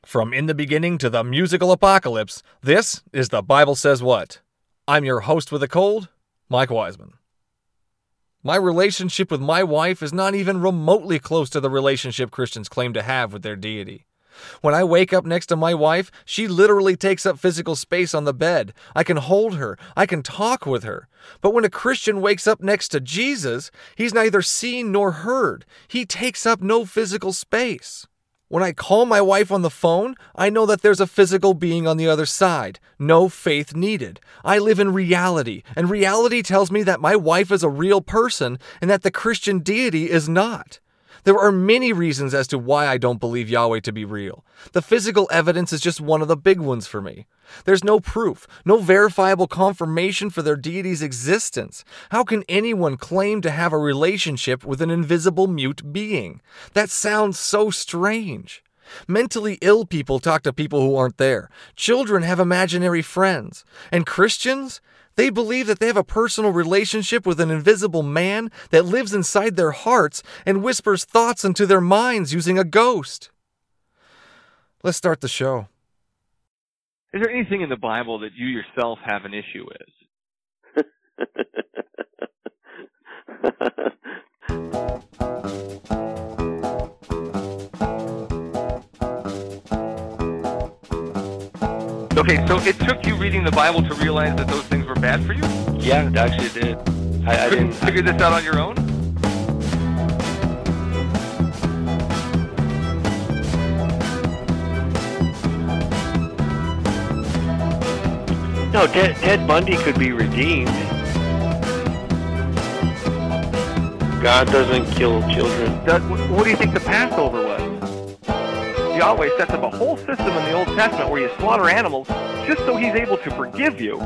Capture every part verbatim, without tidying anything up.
From In the Beginning to the Musical Apocalypse, this is The Bible Says What. I'm your host with a cold, Mike Wiseman. My relationship with my wife is not even remotely close to the relationship Christians claim to have with their deity. When I wake up next to my wife, she literally takes up physical space on the bed. I can hold her. I can talk with her. But when a Christian wakes up next to Jesus, he's neither seen nor heard. He takes up no physical space. When I call my wife on the phone, I know that there's a physical being on the other side. No faith needed. I live in reality, and reality tells me that my wife is a real person and that the Christian deity is not. There are many reasons as to why I don't believe Yahweh to be real. The physical evidence is just one of the big ones for me. There's no proof, no verifiable confirmation for their deity's existence. How can anyone claim to have a relationship with an invisible mute being? That sounds so strange. Mentally ill people talk to people who aren't there. Children have imaginary friends. And Christians? They believe that they have a personal relationship with an invisible man that lives inside their hearts and whispers thoughts into their minds using a ghost. Let's start the show. Is there anything in the Bible that you yourself have an issue with? Okay, so it took you reading the Bible to realize that those things were bad for you? Yeah, it actually did. I, I Couldn't didn't figure this out on your own? No, Ted, Ted Bundy could be redeemed. God doesn't kill children. Does, what do you think the Passover was? Yahweh sets up a whole system in the Old Testament where you slaughter animals just so he's able to forgive you.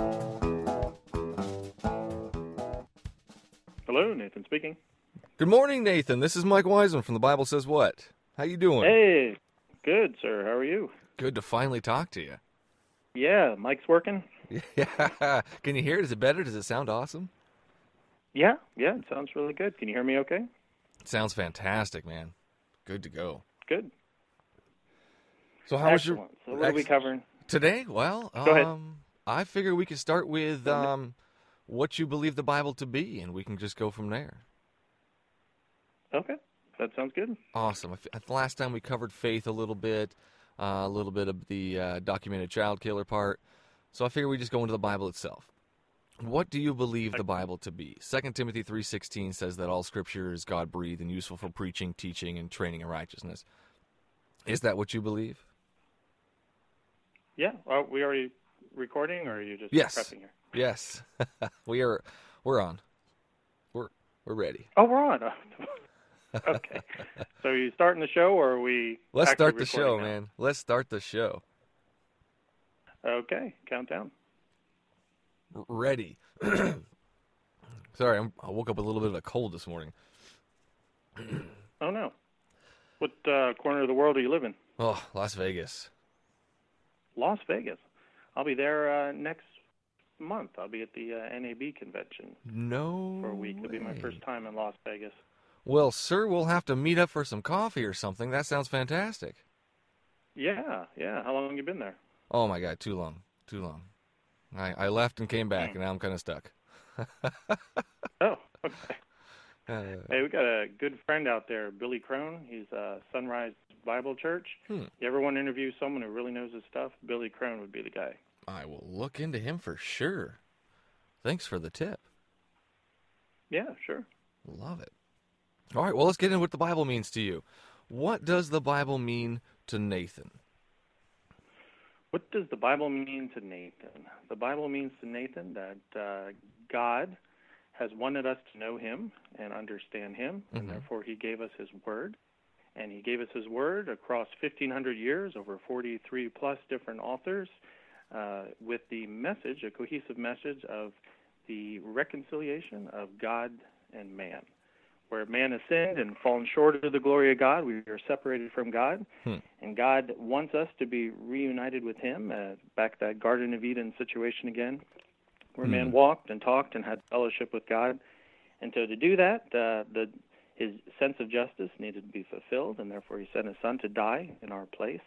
Hello, Nathan speaking. Good morning, Nathan. This is Mike Wiseman from The Bible Says What. How you doing? Hey, good, sir. How are you? Good to finally talk to you. Yeah, Mike's working? Yeah. Can you hear it? Is it better? Does it sound awesome? Yeah, yeah, it sounds really good. Can you hear me okay? It sounds fantastic, man. Good to go. Good. So how was your... Excellent. So what are we covering? Today? Well, Go ahead. um, I figure we could start with um, what you believe the Bible to be, and we can just go from there. Okay, that sounds good. Awesome. I f- The last time we covered faith a little bit, uh, a little bit of the uh, documented child killer part. So I figure we just go into the Bible itself. What do you believe the Bible to be? Second Timothy three sixteen says that all Scripture is God-breathed and useful for preaching, teaching, and training in righteousness. Is that what you believe? Yeah, are we already recording, or are you just Yes. prepping here? Yes. we are. We're on. We're we're ready. Oh, we're on. Okay. So are you starting the show, or are we Let's actually start the show, recording now? man. Let's start the show. Okay, countdown. R- ready. Sorry, I'm, I woke up with a little bit of a cold this morning. Oh, no. What uh, corner of the world do you live in? Oh, Las Vegas. Las Vegas. I'll be there uh, next month. I'll be at the uh, N A B convention No for a week. It'll be my way. first time in Las Vegas. Well, sir, we'll have to meet up for some coffee or something. That sounds fantastic. Yeah, yeah. How long have you been there? Oh, my God, too long. Too long. I, I left and came back, and now I'm kind of stuck. Oh, okay. Uh, Hey, we got a good friend out there, Billy Crone. He's uh, Sunrise Bible Church. Hmm. You ever want to interview someone who really knows his stuff? Billy Crone would be the guy. I will look into him for sure. Thanks for the tip. Yeah, sure. Love it. All right, well, let's get into what the Bible means to you. What does the Bible mean to Nathan? What does the Bible mean to Nathan? The Bible means to Nathan that uh, God has wanted us to know him and understand him, Mhm. and therefore he gave us his word. And he gave us his word across fifteen hundred years, over forty-three plus different authors, uh, with the message, a cohesive message of the reconciliation of God and man. Where man has sinned and fallen short of the glory of God, we are separated from God, Hmm. and God wants us to be reunited with him, uh, back that Garden of Eden situation again, where Hmm. man walked and talked and had fellowship with God. And so to do that, uh, the his sense of justice needed to be fulfilled, and therefore he sent his son to die in our place.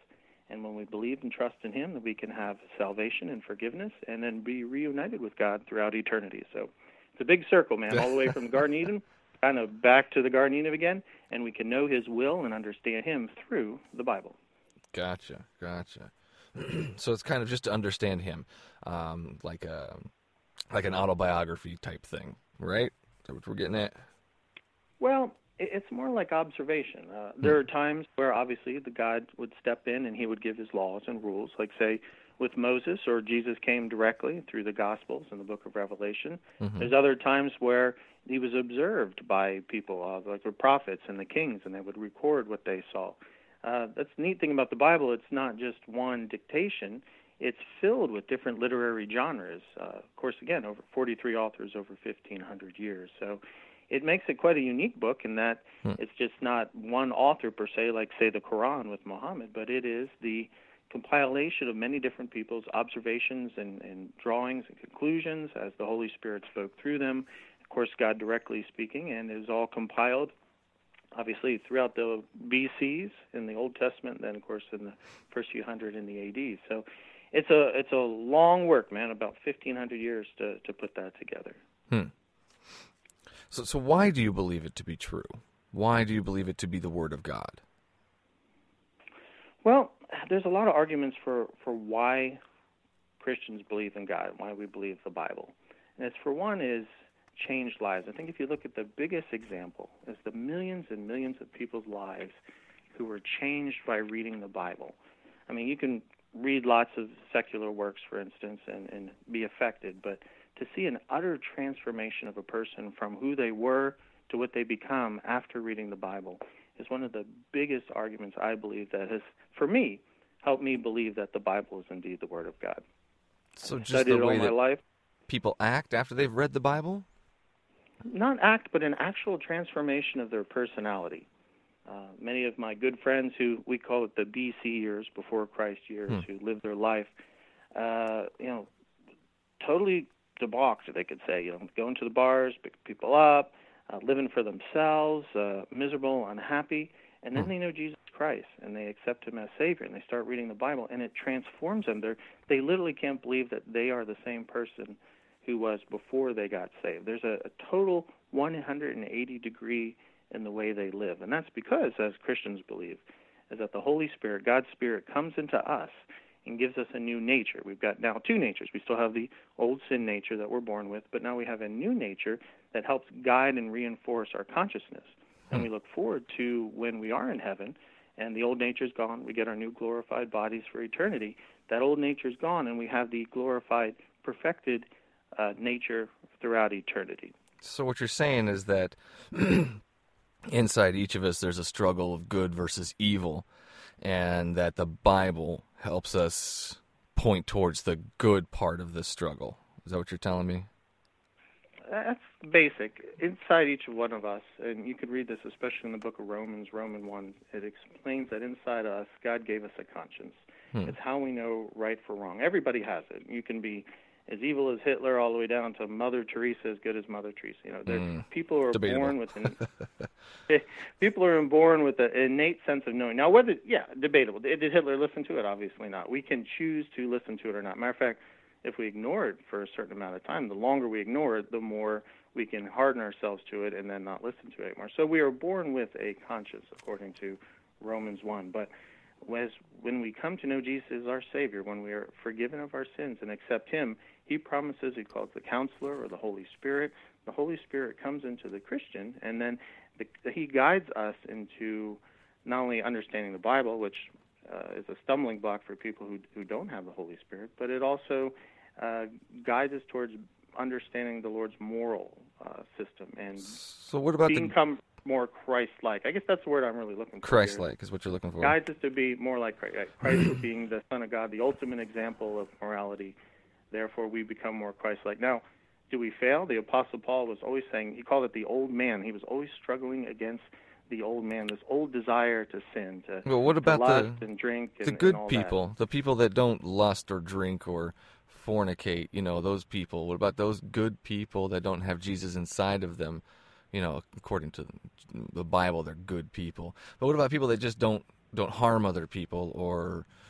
And when we believe and trust in him, then we can have salvation and forgiveness and then be reunited with God throughout eternity. So it's a big circle, man, all the way from the Garden of Eden, kind of back to the Garden of Eden again, and we can know his will and understand him through the Bible. Gotcha, gotcha. So it's kind of just to understand him, um, like a like an autobiography type thing, right? Is that what we're getting at? Well, it's more like observation. Uh, there are times where obviously the God would step in and he would give his laws and rules, like say with Moses, or Jesus came directly through the Gospels and the book of Revelation. Mm-hmm. There's other times where he was observed by people, uh, like the prophets and the kings, and they would record what they saw. Uh, that's the neat thing about the Bible. It's not just one dictation. It's filled with different literary genres. Uh, of course, again, over forty-three authors over fifteen hundred years. So it makes it quite a unique book in that hmm. it's just not one author per se, like, say, the Quran with Muhammad, but it is the compilation of many different people's observations and, and drawings and conclusions as the Holy Spirit spoke through them. Of course, God directly speaking, and it was all compiled, obviously, throughout the B Cs in the Old Testament, and then, of course, in the first few hundred in the A D. So it's a it's a long work, man, about fifteen hundred years to, to put that together. Hmm. So, so why do you believe it to be true? Why do you believe it to be the Word of God? Well, there's a lot of arguments for, for why Christians believe in God, why we believe the Bible. And it's, for one, is changed lives. I think if you look at the biggest example, is the millions and millions of people's lives who were changed by reading the Bible. I mean, you can read lots of secular works, for instance, and, and be affected, but to see an utter transformation of a person from who they were to what they become after reading the Bible is one of the biggest arguments, I believe, that has, for me, helped me believe that the Bible is indeed the Word of God. So I've just the way all my that life. people act after they've read the Bible? Not act, but an actual transformation of their personality. Uh, many of my good friends who, we call it the B C years, before Christ years, hmm. who lived their life, uh, you know, totally debauched, they could say, you know, going to the bars, picking people up, uh, living for themselves, uh, miserable, unhappy, and then hmm. they know Jesus Christ, and they accept him as Savior, and they start reading the Bible, and it transforms them. They're, they literally can't believe that they are the same person who was before they got saved. There's a, a total one hundred eighty degree in the way they live, and that's because, as Christians believe, is that the Holy Spirit, God's Spirit, comes into us and gives us a new nature. We've got now two natures. We still have the old sin nature that we're born with, but now we have a new nature that helps guide and reinforce our consciousness. And we look forward to when we are in heaven and the old nature's gone, we get our new glorified bodies for eternity. That old nature's gone and we have the glorified, perfected uh, nature throughout eternity. So what you're saying is that inside each of us there's a struggle of good versus evil, and that the Bible helps us point towards the good part of this struggle. Is that what you're telling me? That's basic. Inside each one of us, and you could read this especially in the book of Romans, Romans one, it explains that inside us, God gave us a conscience. Hmm. It's how we know right from wrong. Everybody has it. You can be as evil as Hitler all the way down to Mother Teresa, as good as Mother Teresa. You know, mm. people are Debatable. born with an people are born with an innate sense of knowing. Now, whether yeah, debatable. Did Hitler listen to it? Obviously not. We can choose to listen to it or not. Matter of fact, if we ignore it for a certain amount of time, the longer we ignore it, the more we can harden ourselves to it and then not listen to it anymore. So we are born with a conscience, according to Romans one. But as, when we come to know Jesus as our Savior, when we are forgiven of our sins and accept Him, He promises, He calls the Counselor or the Holy Spirit. The Holy Spirit comes into the Christian, and then the, He guides us into not only understanding the Bible, which uh, is a stumbling block for people who, who don't have the Holy Spirit, but it also uh, guides us towards understanding the Lord's moral uh, system and so what about become the... more Christ-like. I guess that's the word I'm really looking for. Christ-like is what you're looking for. Guides us to be more like Christ, Christ being the Son of God, the ultimate example of morality. Therefore, we become more Christ-like. Now, do we fail? The Apostle Paul was always saying, he called it the old man. He was always struggling against the old man, this old desire to sin, to, well, what about to lust the, and drink and, the good and all people, that. the people that don't lust or drink or fornicate, you know, those people? What about those good people that don't have Jesus inside of them? You know, according to the Bible, they're good people. But what about people that just don't don't harm other people or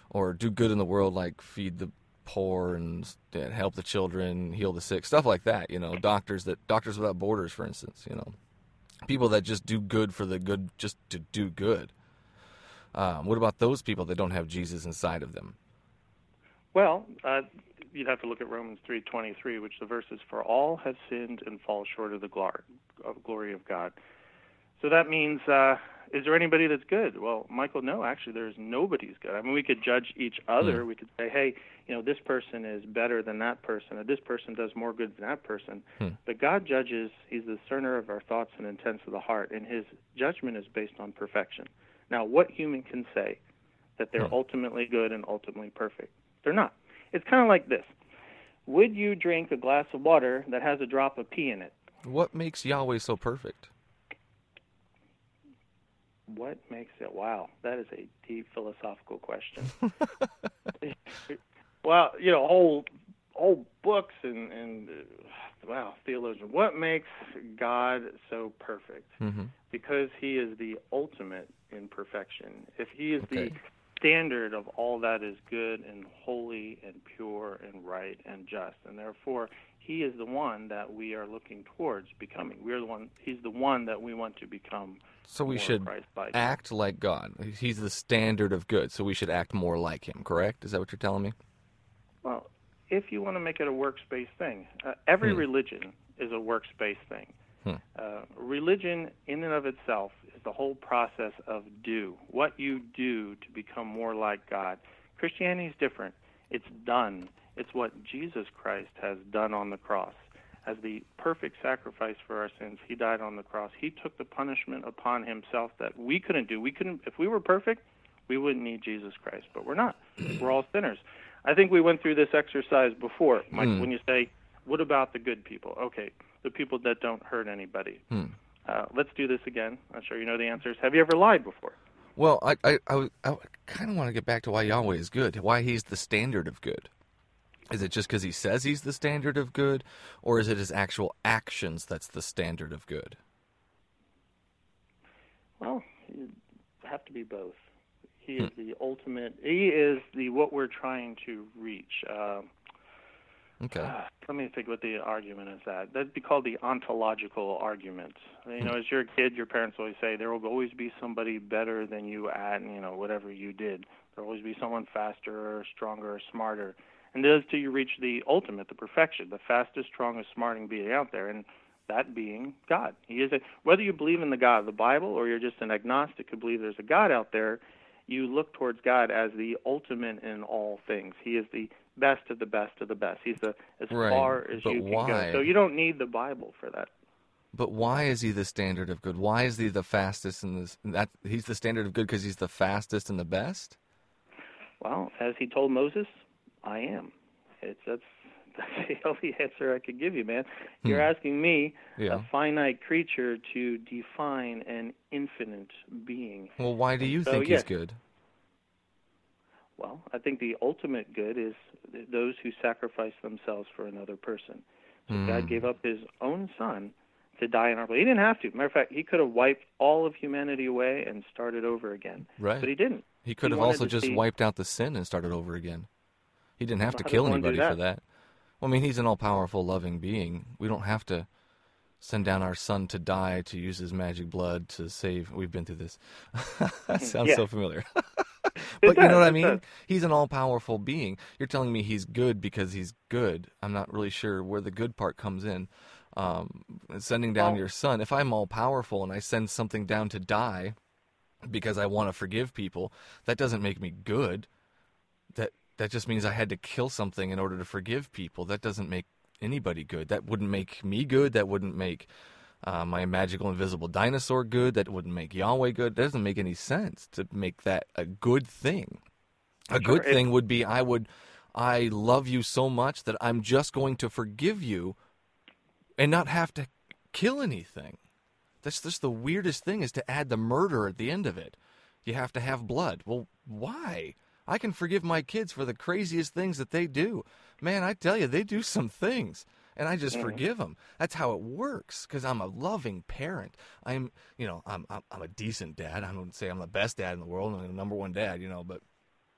or do good in the world, like feed the poor and uh, help the children, heal the sick, stuff like that. You know, doctors that Doctors Without Borders, for instance. You know, people that just do good for the good, just to do good. Um, what about those people that don't have Jesus inside of them? Well, uh, you'd have to look at Romans three twenty-three, which the verse is, "For all have sinned and fall short of the glory of, glory of God." So that means, uh, is there anybody that's good? Well, Michael, no, actually, there's nobody's good. I mean, we could judge each other. Hmm. We could say, hey, you know, this person is better than that person, or this person does more good than that person. Hmm. But God judges. He's the discerner of our thoughts and intents of the heart, and his judgment is based on perfection. Now, what human can say that they're Hmm. ultimately good and ultimately perfect? They're not. It's kind of like this. Would you drink a glass of water that has a drop of pee in it? What makes Yahweh so perfect? What makes it? Wow, that is a deep philosophical question. Well, you know, whole whole books and and uh, wow, theologian. What makes God so perfect? Mm-hmm. Because he is the ultimate in perfection. If he is Okay. the standard of all that is good and holy and pure and right and just, and therefore he is the one that we are looking towards becoming. We're the one. He's the one that we want to become. So we more should Christ-like. act like God. He's the standard of good, so we should act more like him, correct? Is that what you're telling me? Well, if you want to make it a works-based thing, uh, every Hmm. religion is a works-based thing. Hmm. Uh, religion, in and of itself, is the whole process of do. What you do to become more like God. Christianity is different. It's done. It's what Jesus Christ has done on the cross. As the perfect sacrifice for our sins, he died on the cross. He took the punishment upon himself that we couldn't do. We couldn't. If we were perfect, we wouldn't need Jesus Christ, but we're not. We're all sinners. I think we went through this exercise before, Mike, Hmm. when you say, what about the good people? Okay, the people that don't hurt anybody. Hmm. Uh, let's do this again. I'm sure you know the answers. Have you ever lied before? Well, I I, I, I kind of want to get back to why Yahweh is good, why he's the standard of good. Is it just because he says he's the standard of good, or is it his actual actions that's the standard of good? Well, you have to be both. He is the ultimate. He is the what we're trying to reach. Uh, Okay. uh, let me think what the argument is that. That'd be called the ontological argument. You know, as you're a kid, your parents always say there will always be somebody better than you at, you know, whatever you did. There will always be someone faster or stronger or smarter. And it is till you reach the ultimate, the perfection, the fastest, strongest, smartest being out there, and that being God. He is a, whether you believe in the God of the Bible or you're just an agnostic who believes there's a God out there, you look towards God as the ultimate in all things. He is the best of the best of the best. He's the as Right, far as but you can why? go. So you don't need the Bible for that. But why is he the standard of good? Why is he the fastest and this? That he's the standard of good because he's the fastest and the best? Well, as he told Moses, I am. It's that's that's the only answer I could give you, man. You're Hmm. asking me, Yeah. a finite creature, to define an infinite being. Well, why do you So, think yes. he's good? Well, I think the ultimate good is those who sacrifice themselves for another person. So Hmm. God gave up his own son to die in our place. He didn't have to. Matter of fact, he could have wiped all of humanity away and started over again. Right. But he didn't. He could He have wanted also to just see- wiped out the sin and started over again. He didn't have to How does kill one do anybody for that? that. Well, I mean, he's an all-powerful, loving being. We don't have to send down our son to die to use his magic blood to save. We've been through this. That sounds Yeah. so familiar. It But you does, know what I it mean? does. He's an all-powerful being. You're telling me he's good because he's good. I'm not really sure where the good part comes in. Um, sending down Well- your son. If I'm all-powerful and I send something down to die because I want to forgive people, that doesn't make me good. That that just means I had to kill something in order to forgive people. That doesn't make anybody good. That wouldn't make me good. That wouldn't make uh, my magical invisible dinosaur good. That wouldn't make Yahweh good. That doesn't make any sense to make that a good thing. A good Sure, it- thing would be I would, I love you so much that I'm just going to forgive you and not have to kill anything. That's just the weirdest thing, is to add the murder at the end of it. You have to have blood. Well, why? I can forgive my kids for the craziest things that they do. Man, I tell you, they do some things, and I just forgive them. That's how it works, because I'm a loving parent. I'm, you know, I'm, I'm I'm a decent dad. I don't say I'm the best dad in the world. I'm the number one dad, you know, but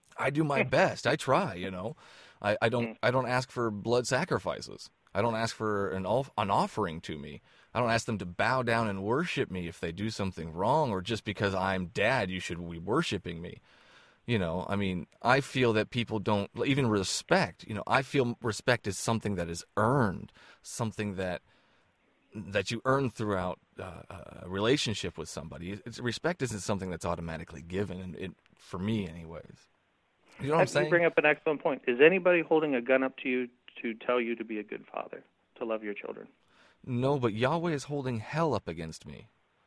I do my best. I try, you know. I, I don't I don't ask for blood sacrifices. I don't ask for an off, an offering to me. I don't ask them to bow down and worship me if they do something wrong, or just because I'm dad, you should be worshiping me. You know, I mean, I feel that people don't even respect. You know, I feel respect is something that is earned, something that that you earn throughout uh, a relationship with somebody. It's, respect isn't something that's automatically given, and it, for me, anyways. You know what I'm saying? You bring up an excellent point. Is anybody holding a gun up to you to tell you to be a good father, to love your children? No, but Yahweh is holding hell up against me.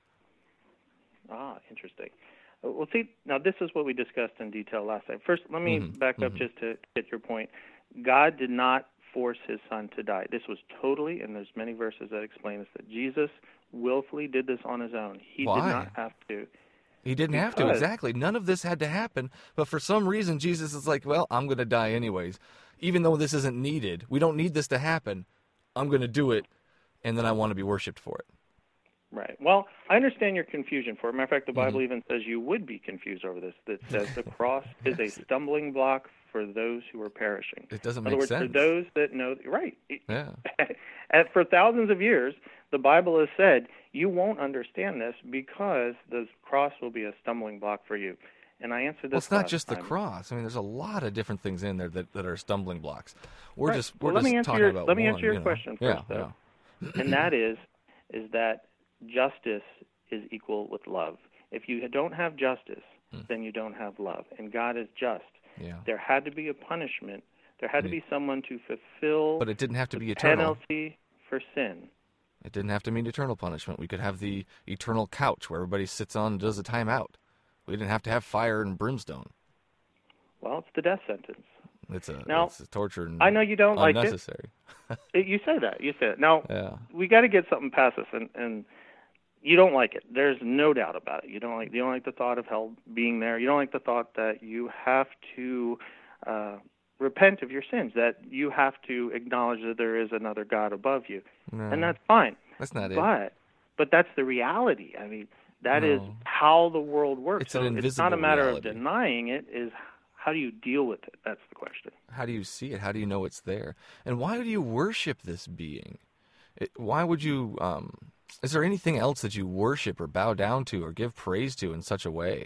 Ah, interesting. Well, see, now this is what we discussed in detail last time. First, let me Mm-hmm. back up Mm-hmm. just to get your point. God did not force his son to die. This was totally, and there's many verses that explain this, that Jesus willfully did this on his own. He Why? did not have to. He didn't have to, Because- exactly. None of this had to happen, but for some reason, Jesus is like, well, I'm going to die anyways. Even though this isn't needed, we don't need this to happen, I'm going to do it, and then I want to be worshipped for it. Right. Well, I understand your confusion for it. Matter of fact, the Bible Mm-hmm. even says you would be confused over this, that says the cross is a stumbling block for those who are perishing. It doesn't In other make words, sense. for those that know, right. Yeah. And for thousands of years, the Bible has said, you won't understand this because the cross will be a stumbling block for you. And I answered this Well, it's not last just the time. cross. I mean, there's a lot of different things in there that, that are stumbling blocks. We're Right. just we're Well, let just me answer talking your- about let me one, answer your you know. question yeah, first, though. yeah. And that is, is that justice is equal with love. If you don't have justice, Hmm. then you don't have love. And God is just. Yeah. There had to be a punishment. There had to Yeah. be someone to fulfill But it didn't have to the be eternal. penalty for sin. It didn't have to mean eternal punishment. We could have the eternal couch where everybody sits on and does a timeout. We didn't have to have fire and brimstone. Well, it's the death sentence. It's a, Now, it's a torture and I know you don't like it. unnecessary. It- You say that. You say it. Now, Yeah. we got to get something past this, and, and you don't like it. There's no doubt about it. You don't like you don't like the thought of hell being there. You don't like the thought that you have to uh, repent of your sins, that you have to acknowledge that there is another God above you, No, and that's fine. that's not it. But but that's the reality. I mean, that is No. how the world works. It's an so it's not a invisible matter reality. of denying it. Is how do you deal with it? That's the question. How do you see it? How do you know it's there? And why do you worship this being? It, why would you? Um, is there anything else that you worship or bow down to or give praise to in such a way?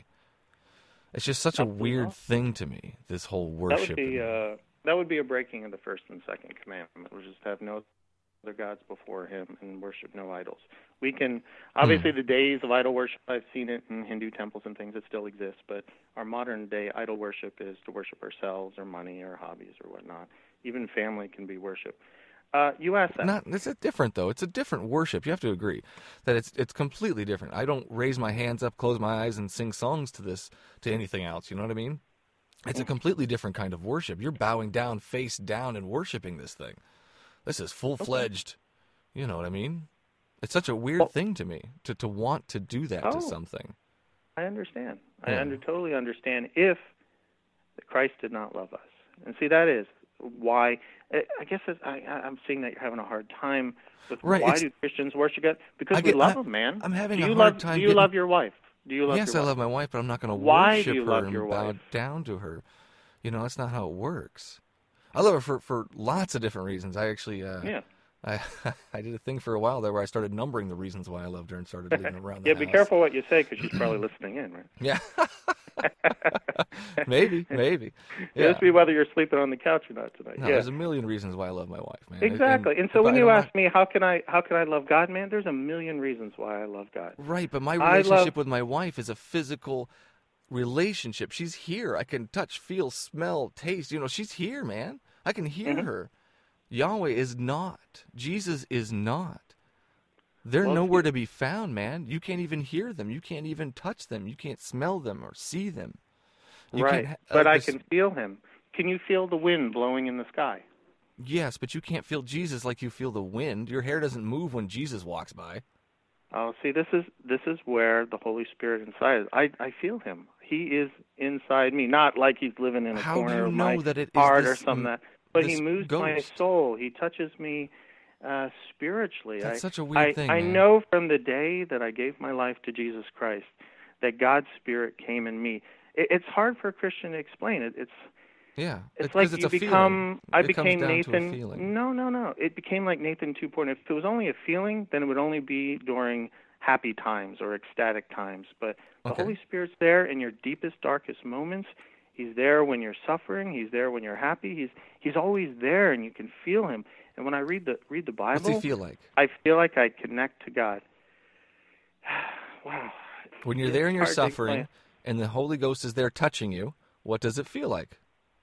It's just such a Absolutely weird not. thing to me. This whole That worship. would be and- uh, that would be a breaking of the first and second commandment, which is to have no other gods before him and worship no idols. We can obviously the days of idol worship. I've seen it in Hindu temples and things. It still exists, but our modern day idol worship is to worship ourselves or money or hobbies or whatnot. Even family can be worship. Uh, you asked that. Not, it's a different though. It's a different worship. You have to agree that it's it's completely different. I don't raise my hands up, close my eyes, and sing songs to this to anything else. You know what I mean? It's a completely different kind of worship. You're bowing down, face down, and worshiping this thing. This is full fledged. You know what I mean? It's such a weird Well- thing to me to to want to do that to Oh. something. I understand. I Yeah. under, totally understand if Christ did not love us. And see, that is why, I I guess it's, I, I- I'm seeing that you're having a hard time with Right, why it's- do Christians worship God? Because I we get- love I- Him, man. I'm having do a you hard love, time Do you getting- love your wife? Do you love yes, your I wife? love my wife, but I'm not going to Why worship do you her love and your bow wife? down to her. You know, that's not how it works. I love her for, for lots of different reasons. I actually, uh, Yeah. I I did a thing for a while there where I started numbering the reasons why I loved her and started leaving around the Yeah, house. be careful what you say because she's probably listening in, right? Yeah. maybe, maybe. Yeah. Just be whether you're sleeping on the couch or not tonight. No, yeah. there's a million reasons why I love my wife, man. Exactly. And, so but when I you don't ask mind- me how can I how can I love God, man, there's a million reasons why I love God. Right, but my I relationship love- with my wife is a physical relationship. She's here. I can touch, feel, smell, taste. You know, she's here, man. I can hear Mm-hmm. her. Yahweh is not. Jesus is not. They're Well, nowhere to be found, man. You can't even hear them. You can't even touch them. You can't smell them or see them. You right. can't ha- but uh, I this- can feel Him. Can you feel the wind blowing in the sky? Yes, but you can't feel Jesus like you feel the wind. Your hair doesn't move when Jesus walks by. Oh, see, this is this is where the Holy Spirit inside is. I I feel Him. He is inside me, not like He's living in a How do corner you of know my that it is heart this or something. m- That, but this He moves my ghost? soul. He touches me uh, spiritually. That's I, such a weird I, thing, I man. know from the day that I gave my life to Jesus Christ that God's Spirit came in me. it, it's hard for a Christian to explain it. It's Yeah, it's it- like 'cause it's you a feeling. become. I It comes became down to a Nathan. feeling. No, no, no. It became like Nathan two point oh. If it was only a feeling, then it would only be during happy times or ecstatic times. But the Okay. Holy Spirit's there in your deepest, darkest moments. He's there when you're suffering. He's there when you're happy. He's he's always there, and you can feel him. And when I read the read the Bible, What's he feel like? I feel like I connect to God. Wow. When you're It's there and you're hard to explain. suffering, and the Holy Ghost is there touching you, what does it feel like?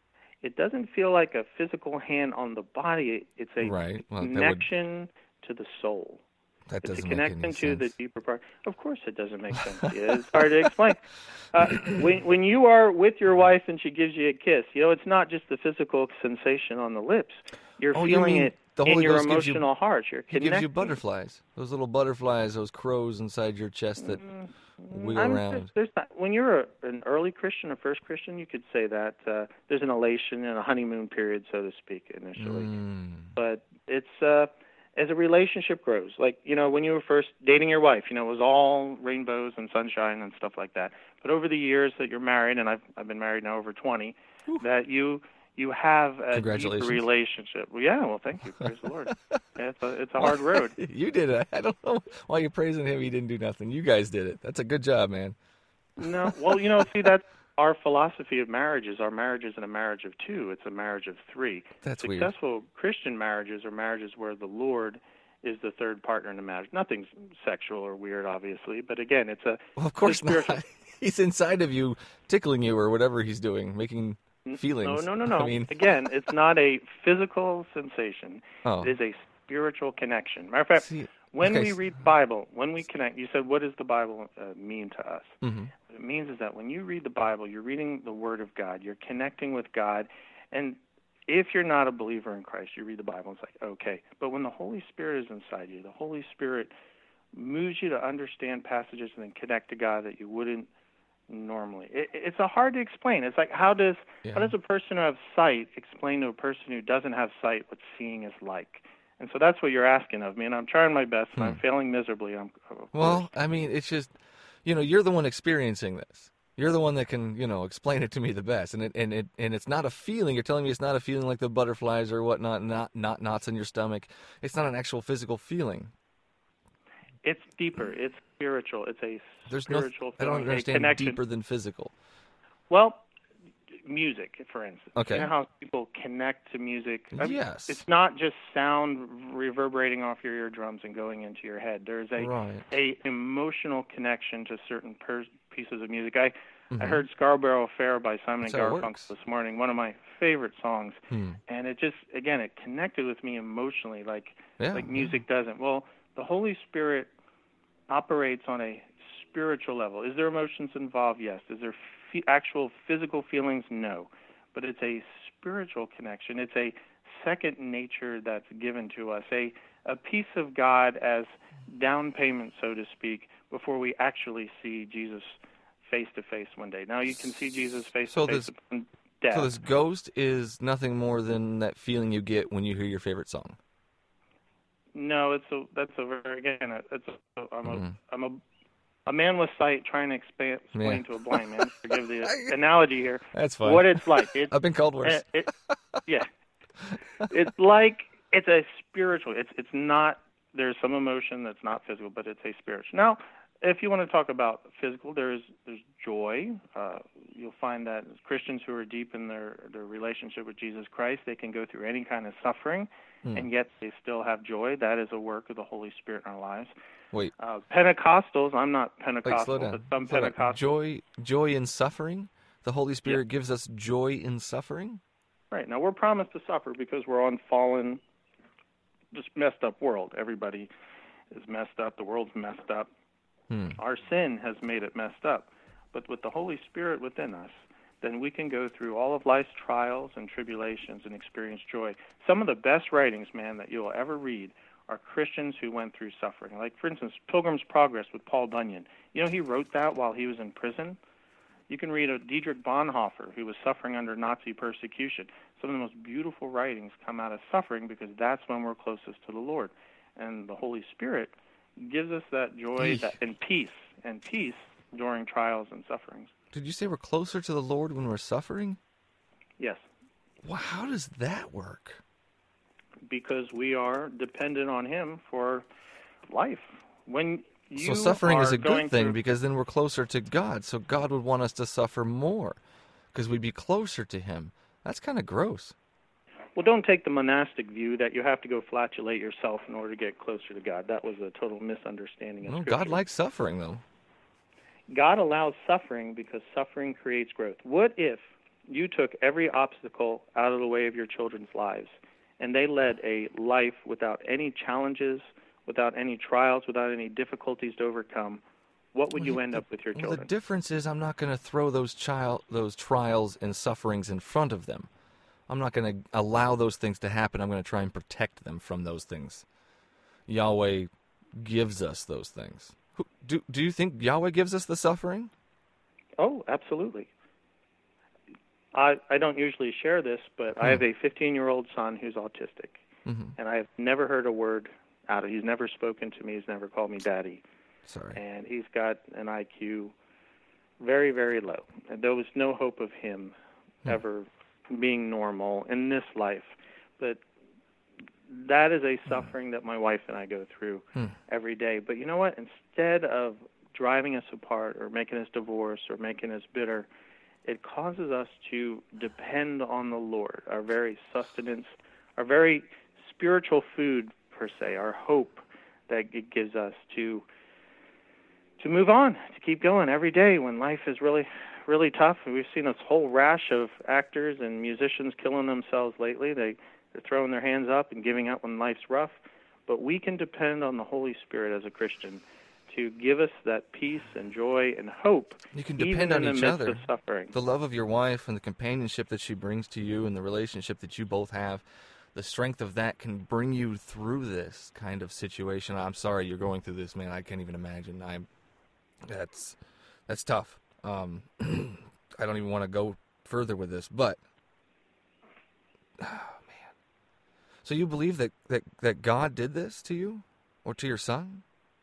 It doesn't feel like a physical hand on the body. It's a Right. Well, that would- connection to the soul. That It's a doesn't make connection any to the sense. deeper part. Of course, it doesn't make sense. It's hard to explain. Uh, when when you are with your wife and she gives you a kiss, you know it's not just the physical sensation on the lips. You're Oh, you feeling mean it the in Holy your Ghost gives you- emotional heart. You're He gives you connecting. butterflies. Those little butterflies, those crows inside your chest that wiggle I'm- around. There's, there's not, when you're a, an early Christian, a first Christian, you could say that uh, there's an elation and a honeymoon period, so to speak, initially. Mm. But it's uh, as a relationship grows. Like you know, when you were first dating your wife, you know, it was all rainbows and sunshine and stuff like that. But over the years that you're married, and I've I've been married now over twenty, that you you have a deeper Congratulations. relationship. Well, yeah, well, thank you, praise the Lord. Yeah, it's a it's a hard road. You did it. I don't know why you're praising him. He didn't do nothing. You guys did it. That's a good job, man. No, well, you know, see, that's our philosophy of marriage is our marriage isn't a marriage of two, it's a marriage of three. That's weird. Successful Christian marriages are marriages where the Lord is the third partner in the marriage. Nothing's sexual or weird, obviously, but again, it's a Well, of course it's spiritual. not. He's inside of you, tickling you or whatever he's doing, making feelings. No, no, no, no. I mean, Again, it's not a physical sensation. Oh. It is a spiritual connection. Matter of fact, See, when okay, we s- read the Bible, when we connect, you said, what does the Bible uh, mean to us? Mhm. What it means is that when you read the Bible, you're reading the Word of God. You're connecting with God. And if you're not a believer in Christ, you read the Bible, it's like, okay. But when the Holy Spirit is inside you, the Holy Spirit moves you to understand passages and then connect to God that you wouldn't normally. It, it's a hard to explain. It's like, how does Yeah. how does a person who has sight explain to a person who doesn't have sight what seeing is like? And so that's what you're asking of me, and I'm trying my best, and I'm failing miserably. I'm, of course. Well, I mean, it's just, you know, you're the one experiencing this. You're the one that can, you know, explain it to me the best. And it and it and it's not a feeling. You're telling me it's not a feeling like the butterflies or whatnot, not not knots in your stomach. It's not an actual physical feeling. It's deeper. It's spiritual. It's a There's no. spiritual I don't feeling, a understand connection. deeper than physical. Well, music, for instance. Okay. You know how people connect to music? I mean, Yes. It's not just sound reverberating off your eardrums and going into your head. There's a Right. a emotional connection to certain per- pieces of music. I Mhm. I heard Scarborough Fair by Simon That's and how it Garfunkel works. this morning. One of my favorite songs, Hmm. and it just again it connected with me emotionally, like Yeah, like music doesn't. Well, the Holy Spirit operates on a spiritual level. Is there emotions involved? Yes. Is there f- actual physical feelings? No. But it's a spiritual connection. It's a second nature that's given to us, a a piece of God as down payment, so to speak, before we actually see Jesus face to face one day. Now you can see Jesus face So to face this- upon death. So this ghost is nothing more than that feeling you get when you hear your favorite song. No, it's a that's a very again. It's a, I'm Mhm. a I'm a a man with sight trying to explain, explain Yeah. to a blind man. Forgive the analogy here. That's fine. What it's like. It's I've been called worse. it, it, yeah. It's like it's a spiritual. It's it's not. There's some emotion that's not physical, but it's a spiritual. Now, if you want to talk about physical, there's there's joy. Uh, you'll find that Christians who are deep in their their relationship with Jesus Christ, they can go through any kind of suffering, Hmm. and yet they still have joy. That is a work of the Holy Spirit in our lives. Wait, Uh, Pentecostals, I'm not wait, Pentecostal, slow but down. some Slow down. Pentecostals. Joy, joy in suffering. The Holy Spirit gives us joy in suffering. Right. Now, we're promised to suffer because we're on fallen, just messed up world. Everybody is messed up. The world's messed up. Hmm. Our sin has made it messed up. But with the Holy Spirit within us, then we can go through all of life's trials and tribulations and experience joy. Some of the best writings, man, that you'll ever read are Christians who went through suffering. Like, for instance, Pilgrim's Progress with Paul Bunyan. You know, he wrote that while he was in prison. You can read of Dietrich Bonhoeffer, who was suffering under Nazi persecution. Some of the most beautiful writings come out of suffering because that's when we're closest to the Lord. And the Holy Spirit gives us that joy Eesh. that, and peace, and peace during trials and sufferings. did you say we're closer to the Lord when we're suffering? Yes. Well, how does that work? Because we are dependent on Him for life. When you So suffering is are a going good thing through, because then we're closer to God. So God would want us to suffer more because we'd be closer to Him. That's kind of gross. well, don't take the monastic view that you have to go flatulate yourself in order to get closer to God. That was a total misunderstanding of No, Scripture. God likes suffering, though. God allows suffering because suffering creates growth. What if you took every obstacle out of the way of your children's lives and they led a life without any challenges, without any trials, without any difficulties to overcome? What would you end up with your Well, children? the difference is I'm not going to throw those child, those trials and sufferings in front of them. I'm not going to allow those things to happen. I'm going to try and protect them from those things. Yahweh gives us those things. Who, do, do you think Yahweh gives us the suffering? Oh, absolutely. I, I don't usually share this, but I have a fifteen-year-old son who's autistic, Mm-hmm. and I've never heard a word out of He's never spoken to me. He's never called me daddy. Sorry. And he's got an I Q very, very low. And there was no hope of him Hmm. ever being normal in this life. But that is a suffering that my wife and I go through Hmm. every day. But you know what? Instead of driving us apart or making us divorce or making us bitter, it causes us to depend on the Lord, our very sustenance, our very spiritual food, per se, our hope that it gives us to to move on, to keep going every day when life is really, really tough. We've seen this whole rash of actors and musicians killing themselves lately. They, they're throwing their hands up and giving up when life's rough. But we can depend on the Holy Spirit as a Christian to give us that peace and joy and hope. You can even depend on in the each midst other. of suffering. The love of your wife and the companionship that she brings to you and the relationship that you both have, the strength of that can bring you through this kind of situation. I'm sorry you're going through this, man. I can't even imagine. I'm that's that's tough. Um, I don't even want to go further with this, but oh man. So you believe that, that, that God did this to you or to your son?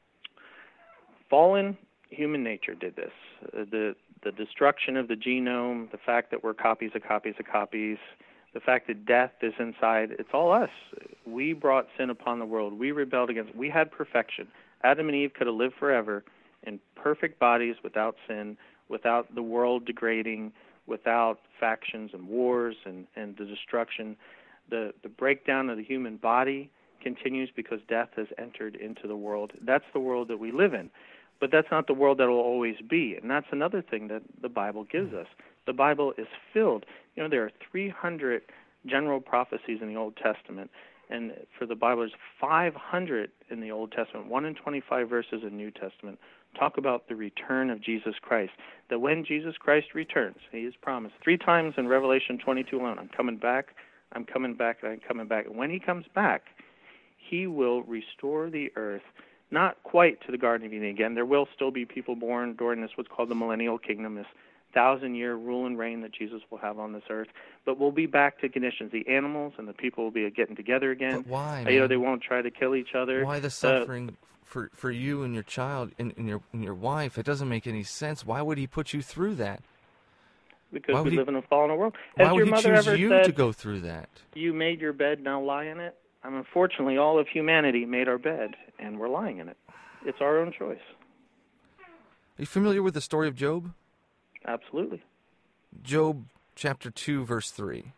Fallen human nature did this. Uh, the the destruction of the genome, the fact that we're copies of copies of copies, the fact that death is inside, it's all us. We brought sin upon the world. We rebelled against, we had perfection. Adam and Eve could have lived forever in perfect bodies without sin, without the world degrading, without factions and wars and, and the destruction. The, the breakdown of the human body continues because death has entered into the world. That's the world that we live in. But that's not the world that will always be. And that's another thing that the Bible gives us. The Bible is filled. You know, there are three hundred general prophecies in the Old Testament. And for the Bible, there's five hundred in the Old Testament, one in twenty-five verses in New Testament. Talk about the return of Jesus Christ. That when Jesus Christ returns, He has promised three times in Revelation twenty-two alone, I'm coming back, I'm coming back, and I'm coming back. And when He comes back, He will restore the earth, not quite to the Garden of Eden again. There will still be people born during this, what's called the millennial kingdom, this thousand-year rule and reign that Jesus will have on this earth. But we'll be back to conditions. The animals and the people will be getting together again. But why, Uh, You know, man? they won't try to kill each other. Why the suffering for, for you and your child and, and your and your wife? It doesn't make any sense. Why would He put you through that? Because why we would he- live in a fallen world. Has Why would your He mother choose ever you said, to go through that? you made your bed, now lie in it? I mean, unfortunately, all of humanity made our bed, and we're lying in it. It's our own choice. Are you familiar with the story of Job? Absolutely. Job chapter two, verse three.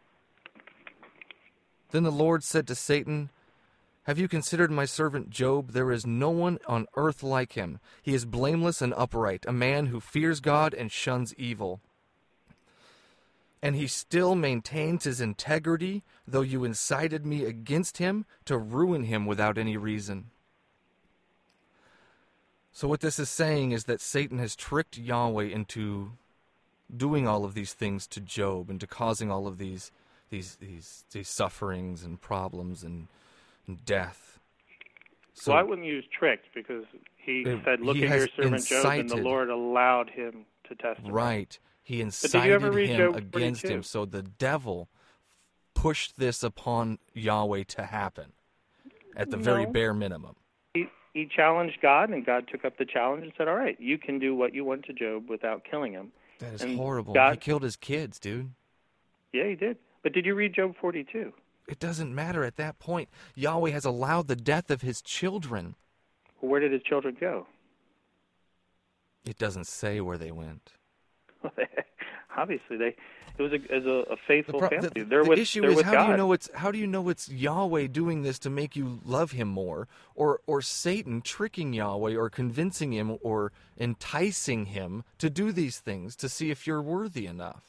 Then the Lord said to Satan, "Have you considered my servant Job? There is no one on earth like him. He is blameless and upright, a man who fears God and shuns evil. And he still maintains his integrity, though you incited me against him to ruin him without any reason." So what this is saying is that Satan has tricked Yahweh into doing all of these things to Job and to causing all of these these these these sufferings and problems and, and death. So well, I wouldn't use tricked because he It- said, look he at has your servant Job, and the incited. Lord allowed him to testify. right, he did you incited ever read him Job against forty-two? him. So the devil pushed this upon Yahweh to happen at the very No. bare minimum. He, he challenged God, and God took up the challenge and said, all right, you can do what you want to Job without killing him. That is And horrible. God- He killed his kids, dude. Yeah, he did. But did you read Job forty-two? It doesn't matter at that point. Yahweh has allowed the death of his children. Where did his children go? It doesn't say where they went. Obviously, they it was a, as a, a faithful pro- family. the, they're the with, issue they're is with how God. do you know it's how do you know it's Yahweh doing this to make you love him more, or or Satan tricking Yahweh or convincing him or enticing him to do these things to see if you're worthy enough?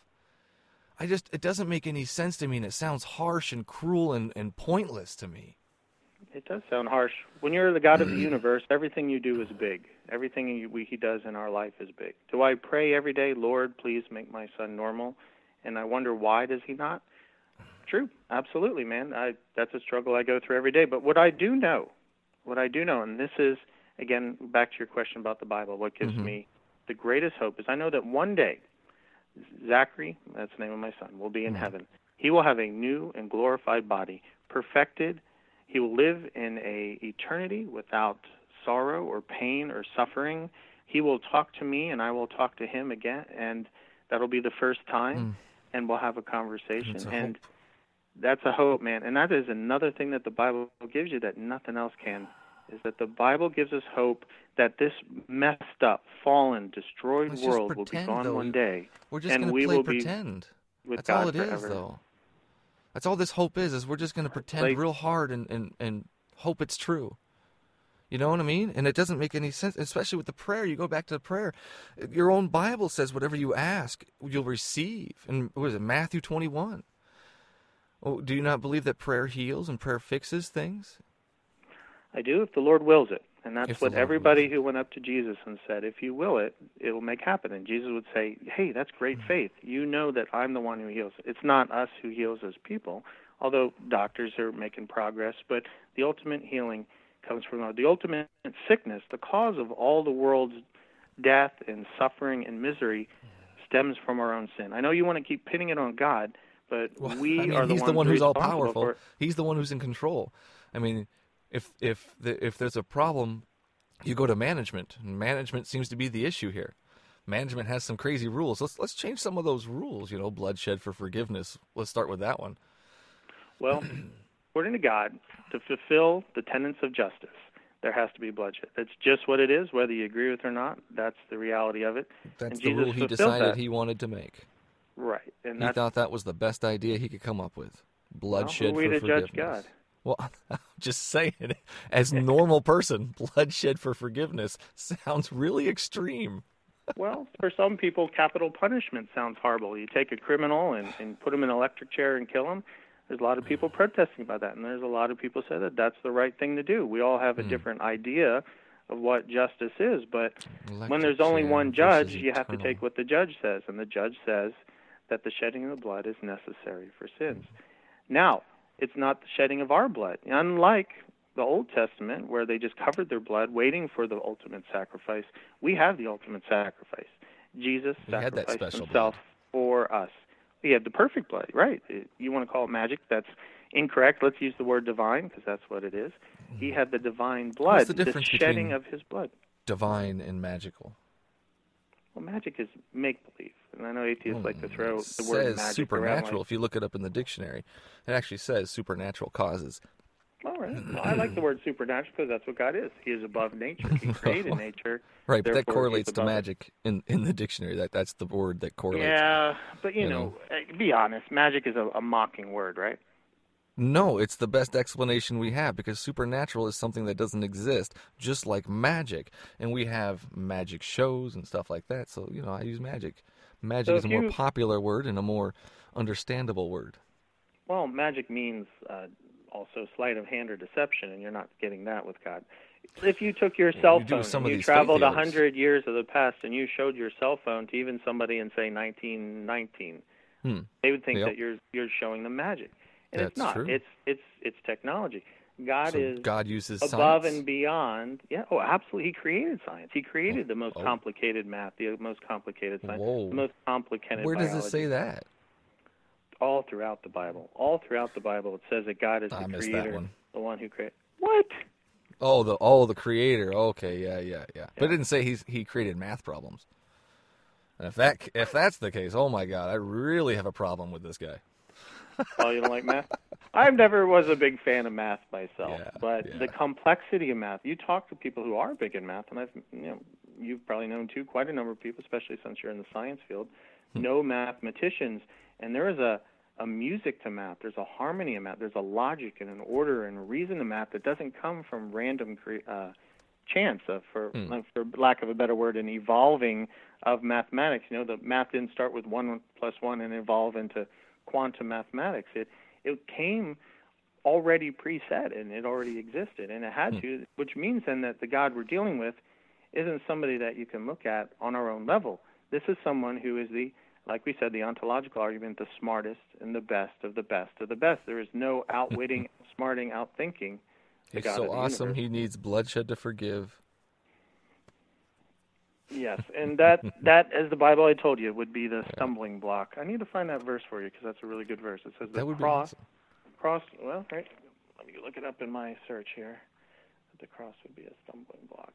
I just it doesn't make any sense to me, and it sounds harsh and cruel and, and pointless to me. It does sound harsh. When you're the God of the universe, everything you do is big. Everything he, we, he does in our life is big. Do I pray every day, Lord, please make my son normal? And I wonder, why does he not? True, absolutely, man. I, that's a struggle I go through every day. But what I do know, what I do know, and this is, again, back to your question about the Bible, what gives Mm-hmm. me the greatest hope is I know that one day, Zachary, that's the name of my son, will be in Mm-hmm. heaven. He will have a new and glorified body, perfected. He will live in a eternity without sorrow or pain or suffering. He will talk to me, and I will talk to him again, and that'll be the first time, Mm. and we'll have a conversation. That's a and hope. that's a hope, man. And that is another thing that the Bible gives you that nothing else can, is that the Bible gives us hope that this messed up, fallen, destroyed Let's just world will be pretend, gone though. one day, We're just and going we to play will pretend. be with That's God all it is, forever. though. That's all this hope is, is we're just going to pretend Like- real hard and, and, and hope it's true. You know what I mean? And it doesn't make any sense, especially with the prayer. You go back to the prayer. Your own Bible says whatever you ask, you'll receive. And what is it, Matthew twenty-one? Oh, do you not believe that prayer heals and prayer fixes things? I do, if the Lord wills it. And that's If the what Lord everybody wills it. who went up to Jesus and said, if you will it, it will make happen. And Jesus would say, hey, that's great Mm-hmm. faith. You know that I'm the one who heals. It's not us who heals as people, although doctors are making progress. But the ultimate healing comes from God. The ultimate sickness, the cause of all the world's death and suffering and misery stems from our own sin. I know you want to keep pinning it on God, but Well, we I mean, are the he's ones the one who's all responsible powerful. for it. He's the one who's in control. I mean, if if the, if there's a problem, you go to management. And management seems to be the issue here. Management has some crazy rules. Let's let's change some of those rules. You know, bloodshed for forgiveness. Let's start with that one. Well, according to God, to fulfill the tenets of justice, there has to be bloodshed. That's just what it is, whether you agree with it or not. That's the reality of it. That's and the Jesus rule he fulfilled decided that. he wanted to make. Right. And He that's thought that was the best idea he could come up with. Bloodshed who are we for to forgiveness. judge God? Well, I'm just saying, as a normal person, bloodshed for forgiveness sounds really extreme. Well, for some people, capital punishment sounds horrible. You take a criminal and, and put him in an electric chair and kill him. There's a lot of people protesting about that, and there's a lot of people say that that's the right thing to do. We all have a Hmm. different idea of what justice is, but when Electric there's only chair one judge, versus you have to eternal. take what the judge says, and the judge says that the shedding of the blood is necessary for sins. Now, it's not the shedding of our blood. Unlike the Old Testament, where they just covered their blood waiting for the ultimate sacrifice, we have the ultimate sacrifice. Jesus We had that sacrificed special himself for us. He had the perfect blood, right? It- you want to call it magic? That's incorrect. Let's use the word divine, because that's what it is. He had the divine blood, What's the difference shedding between- of his blood. Divine and magical. Well, magic is make-believe, and I know atheists like to throw It the word says magic supernatural. around. Like, If you look it up in the dictionary, it actually says supernatural causes. all right. Well, I like the word supernatural because that's what God is. He is above nature. He created nature. Right, but that therefore correlates he's to above it. magic in, in the dictionary. That That's the word that correlates. Yeah, but you, You know, uh, be honest. Magic is a, a mocking word, right? No, it's the best explanation we have because supernatural is something that doesn't exist, just like magic. And we have magic shows and stuff like that. So, you know, I use magic. Magic So is a if more you- popular word and a more understandable word. Well, magic means uh, also sleight of hand or deception, and you're not getting that with God. If you took your cell you do with phone some and of you these traveled faith a healers. hundred years of the past and you showed your cell phone to even somebody in, say, nineteen nineteen, Hmm. they would think Yep. that you're you're showing them magic, and it's That's not. true. It's it's it's technology. God So is God uses above science. and beyond. Yeah, oh, absolutely. He created science. He created the most oh. complicated math, the most complicated science, Whoa. the most complicated Where does biology. it say that? All throughout the Bible. All throughout the Bible, it says that God is I the missed creator, that one. the one who created. What? Oh, the oh the creator. Okay, yeah, yeah, yeah. But Yeah. it didn't say he's he created math problems. And if that if that's the case, oh my God, I really have a problem with this guy. Oh, you don't like math? I never was a big fan of math myself, Yeah, but yeah. the complexity of math. You talk to people who are big in math, and I've, you know, you've probably known too quite a number of people, especially since you're in the science field, Hmm. know mathematicians, and there is a a music to math. There's a harmony in math. There's a logic and an order and a reason to math that doesn't come from random cre- uh, chance, uh, for Hmm. uh, for lack of a better word, an evolving of mathematics. You know, the math didn't start with one plus one and evolve into quantum mathematics. It it came already preset, and it already existed, and it had Hmm. to, which means then that the God we're dealing with isn't somebody that you can look at on our own level. This is someone who is the, like we said, the ontological argument, the smartest and the best of the best of the best. There is no outwitting, outsmarting, outthinking the He's God so of the awesome, universe. he needs bloodshed to forgive. Yes, and that, that, as the Bible I told you, would be the stumbling block. I need to find that verse for you because that's a really good verse. It says the That would be cross, awesome. cross. Well, right. Let me look it up in my search here. The cross would be a stumbling block.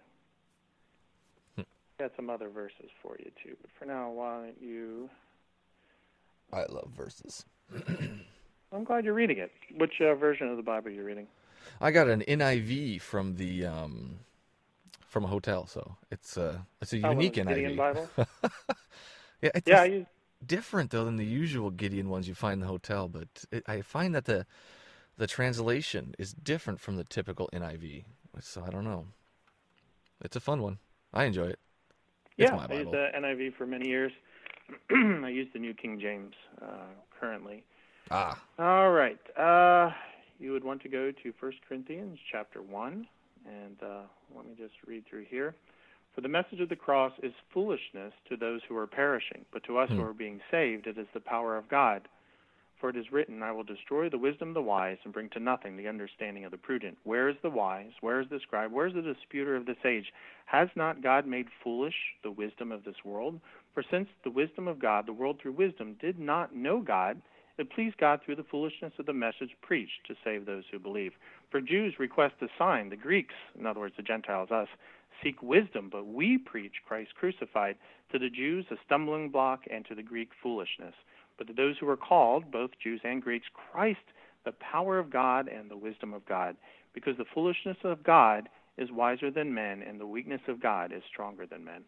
Hmm. Got some other verses for you too, but for now, why don't you? I love verses. I'm glad you're reading it. Which uh, version of the Bible are you reading? I got an N I V from the um, from a hotel, so it's uh, it's a Oh, unique the N I V. Gideon Bible. Yeah, it's Yeah, I just use. different though than the usual Gideon ones you find in the hotel, but it, I find that the the translation is different from the typical N I V. So I don't know. It's a fun one. I enjoy it. It's Yeah, my I used Bible. the N I V for many years. I use the New King James uh, currently. Ah, All right. Uh, you would want to go to First Corinthians chapter one, and uh, let me just read through here. For the message of the cross is foolishness to those who are perishing, but to us Hmm. who are being saved it is the power of God. For it is written, I will destroy the wisdom of the wise and bring to nothing the understanding of the prudent. Where is the wise? Where is the scribe? Where is the disputer of this age? Has not God made foolish the wisdom of this world? For since the wisdom of God, the world through wisdom, did not know God, it pleased God through the foolishness of the message preached to save those who believe. For Jews request a sign, the Greeks, in other words the Gentiles, us, seek wisdom, but we preach Christ crucified, to the Jews a stumbling block and to the Greek foolishness. But to those who are called, both Jews and Greeks, Christ, the power of God and the wisdom of God. Because the foolishness of God is wiser than men, and the weakness of God is stronger than men.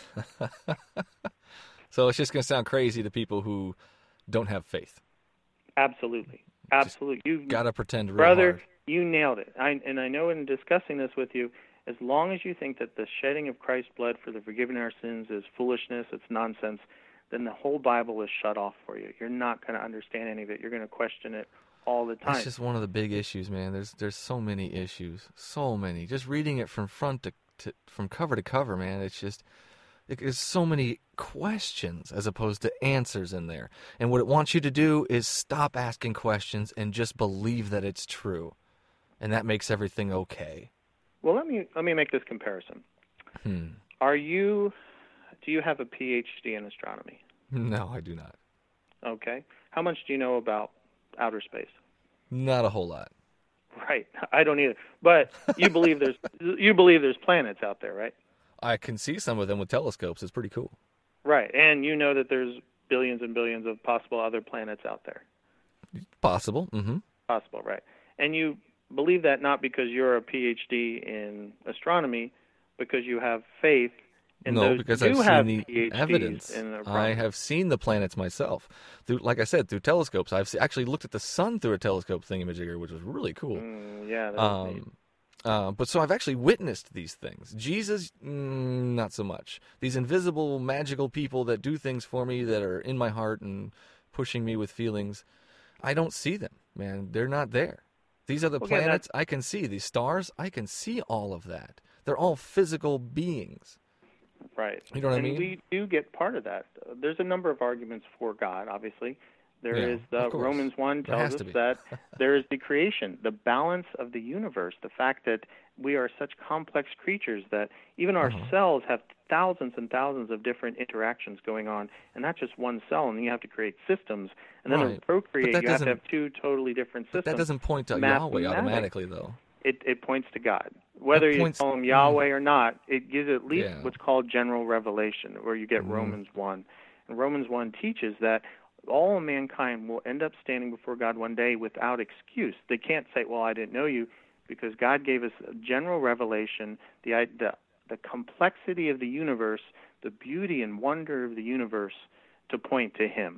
so it's just going to sound crazy to people who don't have faith. Absolutely. Absolutely. You Got to pretend real Brother, hard. you nailed it. I, and I know in discussing this with you, as long as you think that the shedding of Christ's blood for the forgiving of our sins is foolishness, it's nonsense, then the whole Bible is shut off for you. You're not going to understand any of it. You're going to question it all the time. That's just one of the big issues, man. There's there's so many issues, so many. Just reading it from front to, to from cover to cover, man. It's just it, there's so many questions as opposed to answers in there. And what it wants you to do is stop asking questions and just believe that it's true, and that makes everything okay. Well, let me let me make this comparison. Hmm. Are you? Do you have a P H D in astronomy? No, I do not. Okay. How much do you know about outer space? Not a whole lot. Right. I don't either. But you believe there's you believe there's planets out there, right? I can see some of them with telescopes. It's pretty cool. Right. And you know that there's billions and billions of possible other planets out there. Possible. Mm-hmm. Possible, right. And you believe that not because you're a P H D in astronomy, because you have faith in No, those because who I've have seen the P H Ds evidence. in their I program. have seen the planets myself. Through, like I said, through telescopes. I've se- actually looked at the sun through a telescope thingamajigger, which was really cool. Mm, yeah, that was neat. Um, uh, but so I've actually witnessed these things. Jesus, mm, not so much. These invisible, magical people that do things for me, that are in my heart and pushing me with feelings, I don't see them, man. They're not there. These are the Well, again, planets I can see. These stars, I can see all of that. They're all physical beings. Right. You know what I and mean? we do get part of that. Uh, There's a number of arguments for God, obviously. There Yeah, is the of course. Romans one There tells has us to be. that there is the creation, the balance of the universe, the fact that we are such complex creatures that even our Uh-huh. cells have thousands and thousands of different interactions going on, and not just one cell, and you have to create systems. And then Right. to procreate, that you have to doesn't- have two totally different But systems. that doesn't point to Yahweh Mathematics. automatically, though. It, it points to God. Whether That you points- call him Yahweh or not, it gives at least Yeah. what's called general revelation, where you get Mhm. Romans one. And Romans one teaches that all mankind will end up standing before God one day without excuse. They can't say, well, I didn't know you, because God gave us a general revelation, the, i- the, the complexity of the universe, the beauty and wonder of the universe to point to him.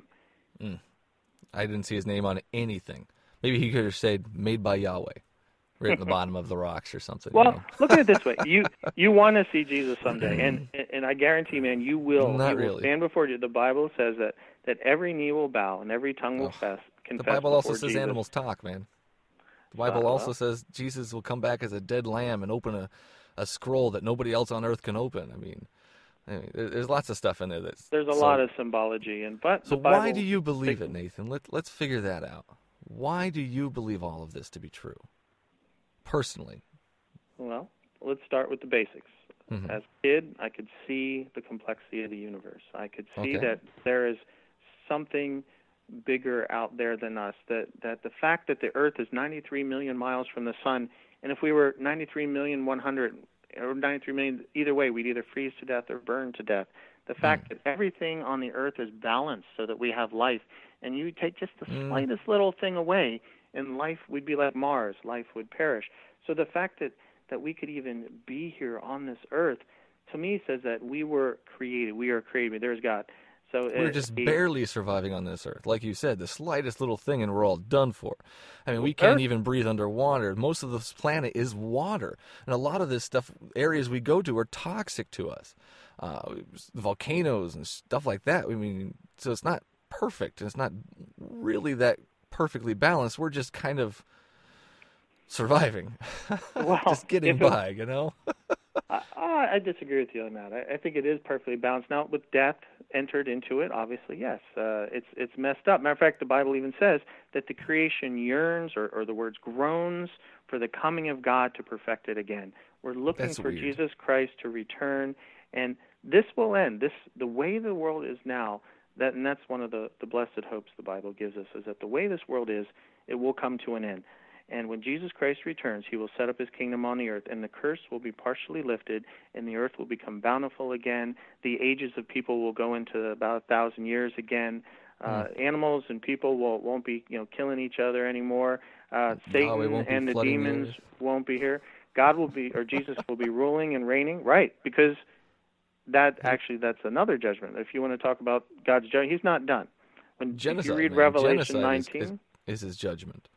I didn't see his name on anything. Maybe he could have said "Made by Yahweh" right in the bottom of the rocks or something. you Well, know? look at it this way: you you want to see Jesus someday, and and I guarantee, man, you will. Not you will really. stand before you. The Bible says that that every knee will bow and every tongue will Oh, fess, confess The Bible also before says Jesus. animals talk, man. The Bible well. also says Jesus will come back as a dead lamb and open a, a scroll that nobody else on earth can open. I mean, I mean there- there's lots of stuff in there that's. There's a so, lot of symbology, and but So the Bible, why do you believe it, Nathan? Let Let's figure that out. Why do you believe all of this to be true? Personally. Well, let's start with the basics. Mhm. As a kid, I could see the complexity of the universe. I could see Okay. that there is something bigger out there than us. That that the fact that the Earth is ninety-three million miles from the sun, and if we were ninety-three million one hundred or ninety-three million, either way, we'd either freeze to death or burn to death. The fact that everything on the Earth is balanced so that we have life, and you take just the Mm. slightest little thing away, and life would be like Mars. Life would perish. So the fact that that we could even be here on this earth, to me, says that we were created. We are created. There's God. So We're it- just it- barely surviving on this earth. Like you said, the slightest little thing and we're all done for. I mean, we can't Earth- even breathe underwater. Most of this planet is water. And a lot of this stuff, areas we go to, are toxic to us. Uh, volcanoes and stuff like that. I mean, so it's not perfect. It's not really that perfectly balanced. We're just kind of surviving. Well, just getting if it- by, you know? I, I I disagree with you on that. I, I think it is perfectly balanced. Now, with death entered into it, obviously, yes, uh, it's it's messed up. Matter of fact, the Bible even says that the creation yearns, or, or the words groans, for the coming of God to perfect it again. We're looking That's for weird. Jesus Christ to return, and this will end. This the way the world is now. That and that's one of the the blessed hopes the Bible gives us, is that the way this world is, it will come to an end. And when Jesus Christ returns, he will set up his kingdom on the earth, and the curse will be partially lifted, and the earth will become bountiful again. The ages of people will go into about a thousand years again. Uh, Animals and people will, won't be, you know, killing each other anymore. Uh, Satan it won't be and the flooding the demons earth. won't be here. God will be, or Jesus will be ruling and reigning, right? Because that actually, that's another judgment. If you want to talk about God's judgment, he's not done. When Genocide, if you read man. Revelation Genocide is- nineteen. is, is his judgment.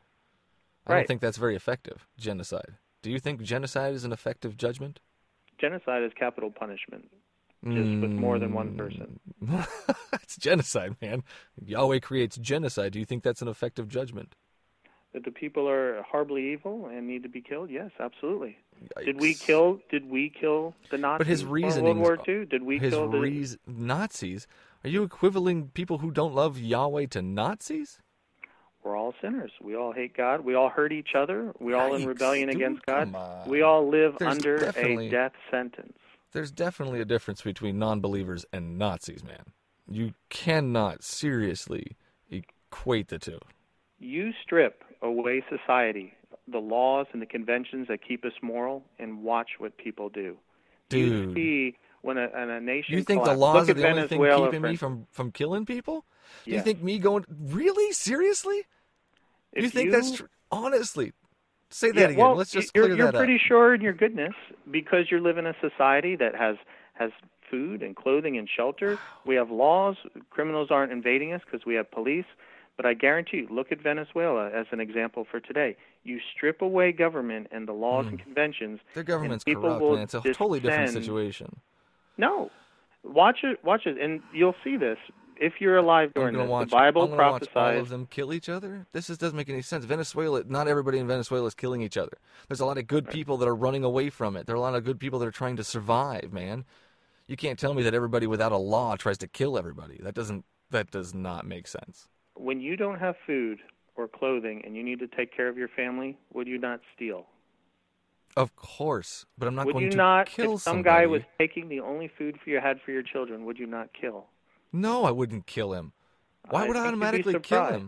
I Right. don't think that's very effective, genocide. Do you think genocide is an effective judgment? Genocide is capital punishment, just with more than one person. It's genocide, man. Yahweh creates genocide. Do you think that's an effective judgment? That the people are horribly evil and need to be killed? Yes, absolutely. Did we Yikes. kill? Did we kill the Nazis? But his in reasoning. World War Two? Did we his kill the? reas- Nazis? Are you equivaling people who don't love Yahweh to Nazis? We're all sinners. We all hate God. We all hurt each other. We're all in Yikes, rebellion dude, against God. come on. We all live There's under definitely- a death sentence. There's definitely a difference between non-believers and Nazis, man. You cannot seriously equate the two. You strip away society, the laws and the conventions that keep us moral, and watch what people do. Dude. You see when a, when a nation You think the collapses- laws Look are at the only thing Venezuela, keeping for me from, from killing people? Do you Yes. think me going... Really? Seriously? If you think you- that's true? Honestly. Say that Yeah, again. well, Let's just you're, clear you're that pretty up. sure in your goodness because you live in a society that has has food and clothing and shelter. We have laws. Criminals aren't invading us because we have police. But I guarantee you, look at Venezuela as an example for today. You strip away government and the laws and conventions. Their government's and people corrupt, will man. It's a totally different descend- situation. No, watch it. Watch it, and you'll see this. If you're alive I'm during gonna this, watch, the Bible I'm gonna watch all prophesies. of them kill each other. This is, doesn't make any sense. Venezuela, not everybody in Venezuela is killing each other. There's a lot of good people that are running away from it. There are a lot of good people that are trying to survive, man. You can't tell me that everybody without a law tries to kill everybody. That doesn't. That does not make sense. When you don't have food or clothing and you need to take care of your family, would you not steal? Of course, but I'm not Would going you to not, kill if some somebody. guy was taking the only food for you had for your children, would you not kill? No, I wouldn't kill him. Why I would I think you'd be automatically kill surprised. him?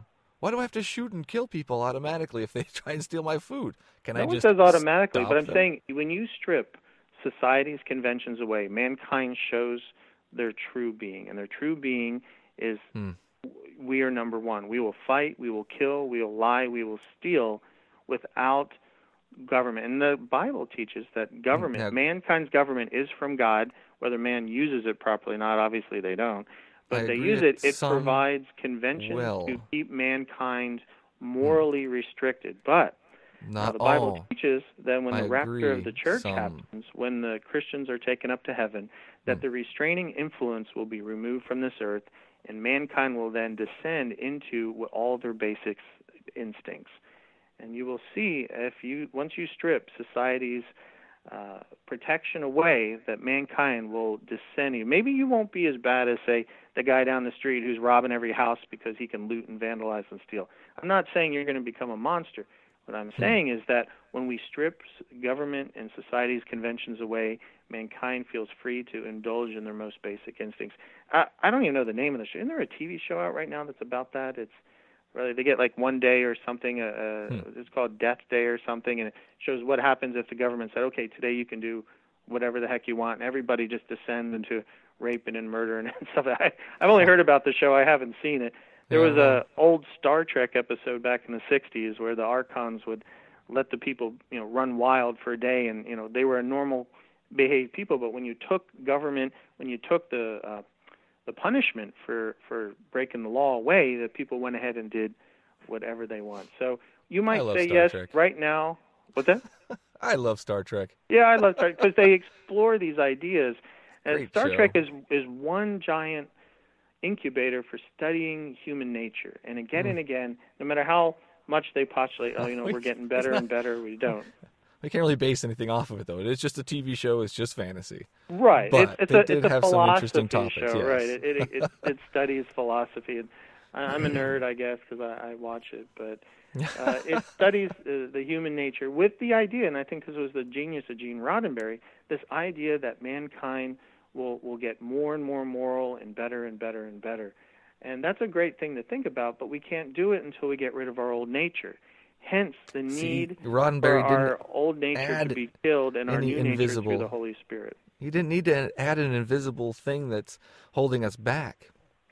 Why do I have to shoot and kill people automatically if they try and steal my food? Can no I one just says automatically, stop but I'm them? saying when you strip society's conventions away, mankind shows their true being, and their true being is Hmm. we are number one. We will fight, we will kill, we will lie, we will steal without government. And the Bible teaches that government, Yeah. mankind's government is from God, whether man uses it properly or not. Obviously they don't. But I they agree use that it. It some provides conventions will. to keep mankind morally restricted. But now Not the Bible all. teaches that when I the rapture of agree, the church some. happens, when the Christians are taken up to heaven, that Hmm. the restraining influence will be removed from this earth, and mankind will then descend into what- all their basic instincts. And you will see, if you once you strip society's uh, protection away, that mankind will descend. Maybe you won't be as bad as, say, the guy down the street who's robbing every house because he can loot and vandalize and steal. I'm not saying you're going to become a monster. What I'm saying is that when we strip government and society's conventions away, mankind feels free to indulge in their most basic instincts. I, I don't even know the name of the show. Isn't there a T V show out right now that's about that? It's really, they get like one day or something. Uh, Hmm. It's called Death Day or something, and it shows what happens if the government said, okay, today you can do whatever the heck you want, and everybody just descends into raping and murdering and stuff. I, I've only heard about the show. I haven't seen it. There was Yeah. a old Star Trek episode back in the sixties where the Archons would let the people, you know, run wild for a day, and you know they were a normal behaved people. But when you took government, when you took the uh, the punishment for for breaking the law away, the people went ahead and did whatever they want. So you might love say Star yes Trek. right now. What's that? I love Star Trek. Yeah, I love Star Trek because they explore these ideas. And Great Star show. Trek is is one giant incubator for studying human nature. And again Mm. and again, no matter how much they postulate, oh, you know, We- we're getting it's better not- and better, we don't. We can't really base anything off of it, though. It's just a T V show. It's just fantasy. Right. But it's it's they a, did it's a have some philosophy interesting topics, show, yes. right? It it, it, it studies philosophy. And I- I'm a nerd, I guess, because I, I watch it. But uh, it studies uh, the human nature with the idea, and I think this was the genius of Gene Roddenberry, this idea that mankind will, will get more and more moral and better and better and better. And that's a great thing to think about, but we can't do it until we get rid of our old nature. Hence the See, need for Roddenberry our didn't old nature add to be killed and our any new nature invisible- through the Holy Spirit. He didn't need to add an invisible thing that's holding us back.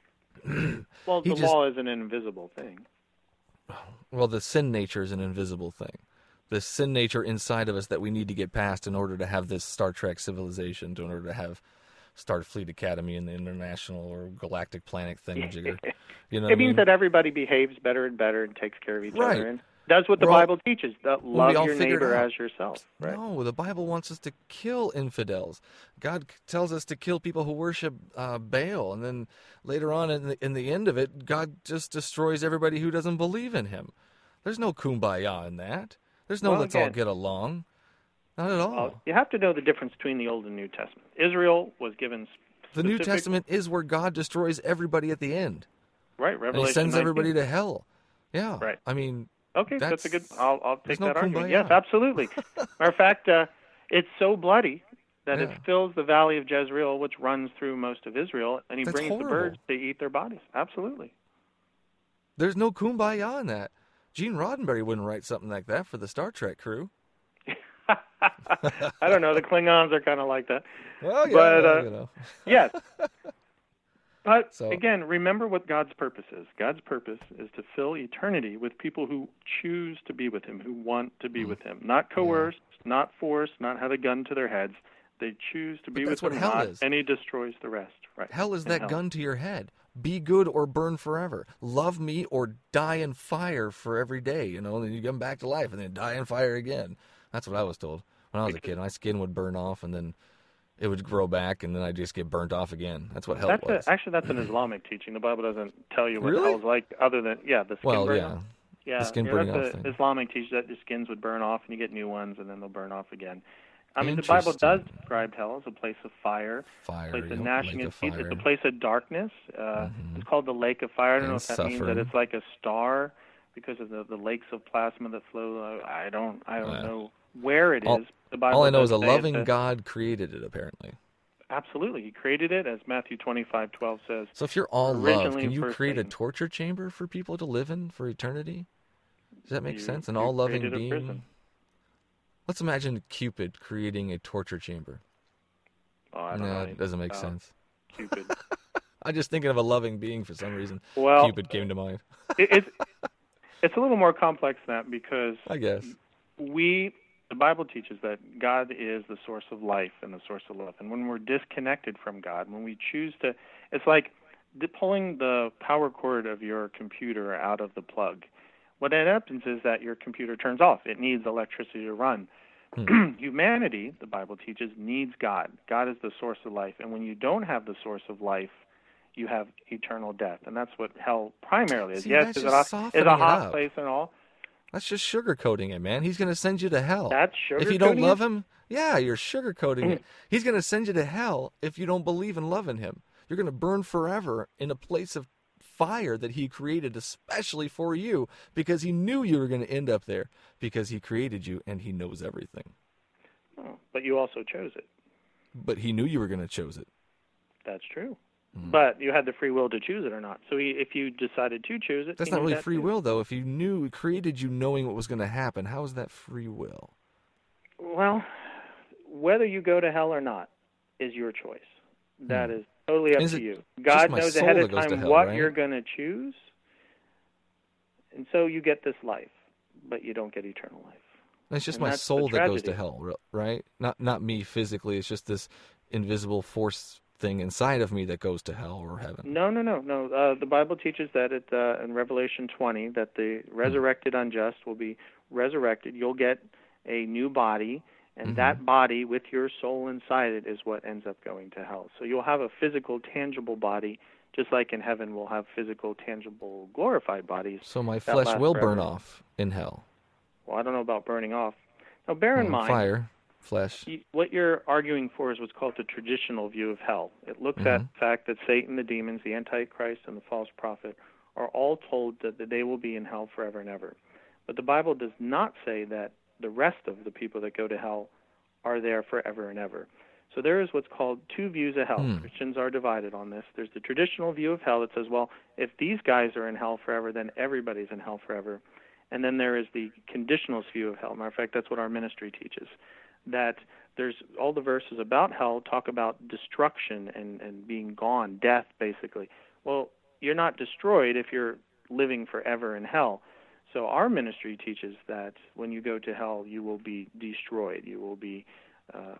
Well, He the just- law is an invisible thing. Well, the sin nature is an invisible thing. The sin nature inside of us that we need to get past in order to have this Star Trek civilization, in order to have Starfleet Academy and the international or galactic planet thingamajigger. You know what It I means mean? that everybody behaves better and better and takes care of each Right. other and does what the We're all- Bible teaches, that we love all your figured neighbor out. as yourself. Right? No, the Bible wants us to kill infidels. God c- tells us to kill people who worship uh, Baal, and then later on in the, in the end of it, God just destroys everybody who doesn't believe in Him. There's no kumbaya in that. There's no Well, let's all again- get along. Not at all. Well, you have to know the difference between the Old and New Testament. Israel was given the New specific- Testament is where God destroys everybody at the end, right, and Revelation He sends nineteen. everybody to hell. Yeah, Right. I mean, Okay, that's, a good. That's- I'll, I'll take there's no that argument. kumbaya. Yes, absolutely. Matter of fact, uh, it's so bloody that Yeah. it fills the valley of Jezreel, which runs through most of Israel, and He That's brings horrible. the birds to eat their bodies. Absolutely. there's no kumbaya in that. Gene Roddenberry wouldn't write something like that for the Star Trek crew. I don't know. The Klingons are kind of like that. Well, yeah, But, well, uh, you know. Yes. But So- again, remember what God's purpose is. God's purpose is to fill eternity with people who choose to be with Him, who want to be Mm. with Him. Not coerced, not forced, not have a gun to their heads. They choose to be that's with what Him, hell not, is. and He destroys the rest. Right. Hell is In that hell. gun to your head. Be good or burn forever. Love me or die in fire for every day. You know, and then you come back to life and then die in fire again. That's what I was told when I was a kid. My skin would burn off and then it would grow back and then I'd just get burnt off again. That's what hell That's was. a, actually that's an Islamic teaching. The Bible doesn't tell you what Really? hell's like, other than yeah, the skin well, burning. yeah. Yeah, the skin yeah, burning that's off a thing. Islamic teaches that your skins would burn off and you get new ones and then they'll burn off again. I mean, the Bible does Interesting. describe hell as a place of fire, Fire. a place of yep, gnashing lake of of teeth. fire. It's a place of darkness. Uh, Mhm. It's called the lake of fire. I don't know And if that means that suffering. it's like a star because of the, the lakes of plasma that flow. I don't I don't Yeah. know where it is. All- the Bible All I know does is a say loving it's God created it, apparently. Absolutely. He created it, as Matthew twenty-five twelve says. So if you're all love, Originally can you first create a thing. torture chamber for people to live in for eternity? Does that make You- sense? An you all-loving created a being? prison. Let's imagine Cupid creating a torture chamber. Oh, I don't No, know it anything doesn't make about sense. Cupid. I'm just thinking of a loving being for some reason. Well, Cupid came to mind, it, it's it's a little more complex than that, because I guess. we the Bible teaches that God is the source of life and the source of love. And when we're disconnected from God, when we choose to, it's like the, pulling the power cord of your computer out of the plug. What happens is that your computer turns off. It needs electricity to run. Hmm. Humanity, the Bible teaches, needs God. God is the source of life. And when you don't have the source of life, you have eternal death. And that's what hell primarily is. See, yes, that's is it, just a, is softening a it hot up. place and all. That's just sugarcoating it, man. He's going to send you to hell. That's sugar. If you don't love him, yeah, you're sugarcoating it. He's going to send you to hell if you don't believe in loving him. You're going to burn forever in a place of fire that he created especially for you, because he knew you were going to end up there, because he created you and he knows everything. Oh, but you also chose it. But he knew you were going to choose it. That's true. Mm. But you had the free will to choose it or not. So he, if you decided to choose it, That's he not knew really that free too. will, though. If you knew, he created you knowing what was going to happen, how is that free will? Well, whether you go to hell or not is your choice. That Hmm. is totally up Is to it you. just God my knows soul ahead that of goes to time hell, what right? you're going to choose, and so you get this life, but you don't get eternal life. It's just And my that's the soul that goes to tragedy. hell, ri- right? Not not me physically. It's just this invisible force thing inside of me that goes to hell or heaven. No, no, no, no. Uh, the Bible teaches that it, uh, in Revelation twenty, that the resurrected unjust will be resurrected. You'll get a new body, and Mhm. that body with your soul inside it is what ends up going to hell. So you'll have a physical, tangible body, just like in heaven we'll have physical, tangible, glorified bodies. So my that flesh last will forever. burn off in hell. Well, I don't know about burning off. Now, bear in Well, mind, fire, flesh. you- what you're arguing for is what's called the traditional view of hell. It looks at Mhm. the fact that Satan, the demons, the Antichrist, and the false prophet are all told that, that they will be in hell forever and ever. But the Bible does not say that the rest of the people that go to hell are there forever and ever. So there is what's called two views of hell. Hmm. Christians are divided on this. There's the traditional view of hell that says, well, if these guys are in hell forever, then everybody's in hell forever. And then there is the conditionalist view of hell. Matter of fact, that's what our ministry teaches. That there's all the verses about hell talk about destruction and, and being gone, death, basically. Well, you're not destroyed if you're living forever in hell. So our ministry teaches that when you go to hell, you will be destroyed. You will be uh,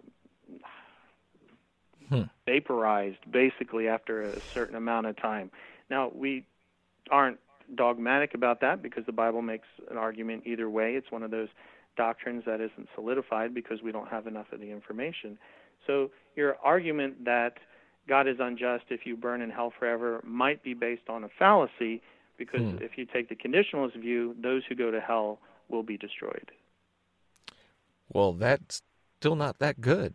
Hmm. vaporized, basically, after a certain amount of time. Now, we aren't dogmatic about that because the Bible makes an argument either way. It's one of those doctrines that isn't solidified because we don't have enough of the information. So your argument that God is unjust if you burn in hell forever might be based on a fallacy, because Hmm. if you take the conditionalist view, those who go to hell will be destroyed. Well, that's still not that good.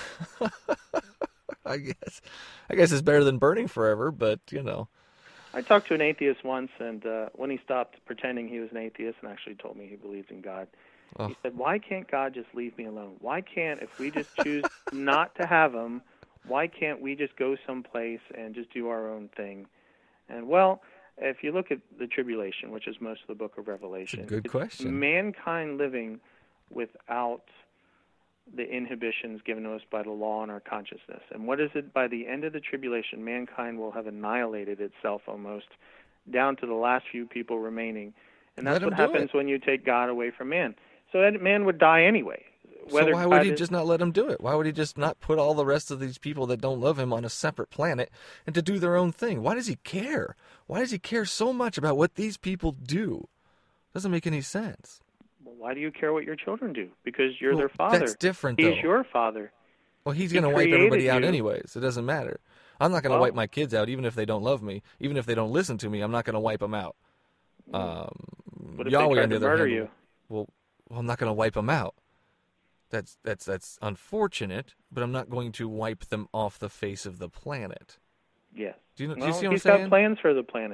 I guess. I guess it's better than burning forever, but you know. I talked to an atheist once, and uh, when he stopped pretending he was an atheist and actually told me he believes in God, Oh. he said, why can't God just leave me alone? Why can't, if we just choose not to have him, why can't we just go someplace and just do our own thing? And, well, if you look at the tribulation, which is most of the book of Revelation, It's a good it's question. mankind living without the inhibitions given to us by the law and our consciousness. And what is it? By the end of the tribulation, mankind will have annihilated itself almost down to the last few people remaining. And that's Let what him do happens it. when you take God away from man. So that man would die anyway. So Whether why would God he is- just not let him do it? Why would he just not put all the rest of these people that don't love him on a separate planet and to do their own thing? Why does he care? Why does he care so much about what these people do? Doesn't make any sense. Well, why do you care what your children do? Because you're Well, their father. that's different, He's though. your father. Well, he's He going to wipe created everybody out you. anyways. It doesn't matter. I'm not going to Well- wipe my kids out, even if they don't love me. Even if they don't listen to me, I'm not going to wipe them out. Um, What if Yahweh, they tried on the to other murder hand, you? Well, well, I'm not going to wipe them out. That's that's that's unfortunate, but I'm not going to wipe them off the face of the planet. Yes. Do you, know, do Well, you see what I'm he's saying? got plans for the planet.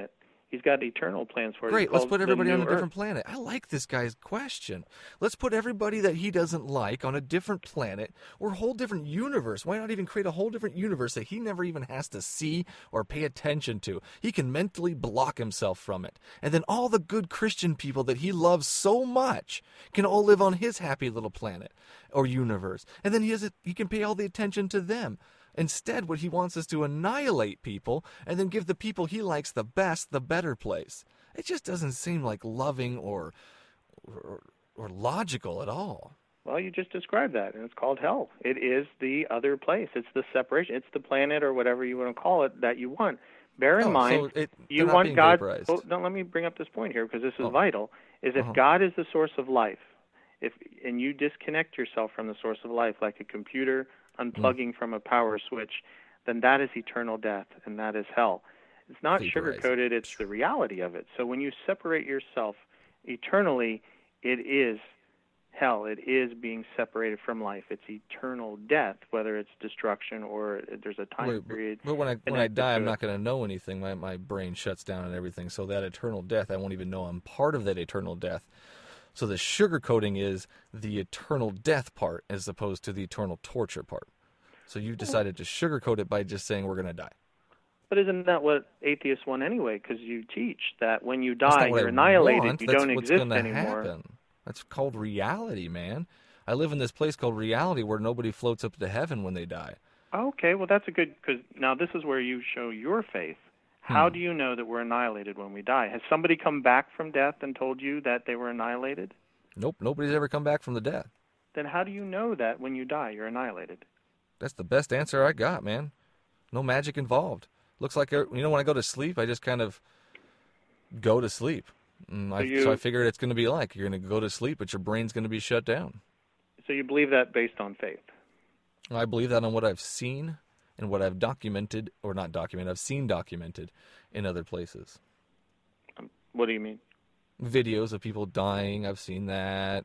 He's got eternal plans for us. Great, let's put everybody on a Earth. different planet. I like this guy's question. Let's put everybody that he doesn't like on a different planet or a whole different universe. Why not even create a whole different universe that he never even has to see or pay attention to? He can mentally block himself from it. And then all the good Christian people that he loves so much can all live on his happy little planet or universe. And then he has a, he can pay all the attention to them. Instead, what he wants is to annihilate people and then give the people he likes the best the better place. It just doesn't seem like loving or, or, or logical at all. Well, you just described that, and it's called hell. It is the other place. It's the separation. It's the planet or whatever you want to call it that you want. Bear in Oh, mind, so it- you they're not want being God. vaporized. Well, no, let me bring up this point here because this is Oh. vital. Is if Uh-huh. God is the source of life, if and you disconnect yourself from the source of life, like a computer unplugging from a power switch, then that is eternal death, and that is hell. It's not Vaporized. sugar-coated, it's the reality of it. So when you separate yourself eternally, it is hell. It is being separated from life. It's eternal death, whether it's destruction or there's a time Wait, but- period. But when I when I connected die, to I'm it. not going to know anything. My my brain shuts down and everything. So that eternal death, I won't even know I'm part of that eternal death. So the sugarcoating is the eternal death part as opposed to the eternal torture part. So you decided to sugarcoat it by just saying we're going to die. But isn't that what atheists want anyway? Because you teach that when you That's die, not what you're I annihilated. want. You That's don't what's exist gonna anymore. happen. That's called reality, man. I live in this place called reality where nobody floats up to heaven when they die. Okay, well, that's a good, because now this is where you show your faith. How Hmm. do you know that we're annihilated when we die? Has somebody come back from death and told you that they were annihilated? Nope, nobody's ever come back from the death. Then how do you know that when you die, you're annihilated? That's the best answer I got, man. No magic involved. Looks like, you know, when I go to sleep, I just kind of go to sleep. And I, So you- so I figured it's going to be like, you're going to go to sleep, but your brain's going to be shut down. So you believe that based on faith? I believe that on what I've seen and what I've documented, or not documented, I've seen documented in other places. What do you mean? Videos of people dying, I've seen that.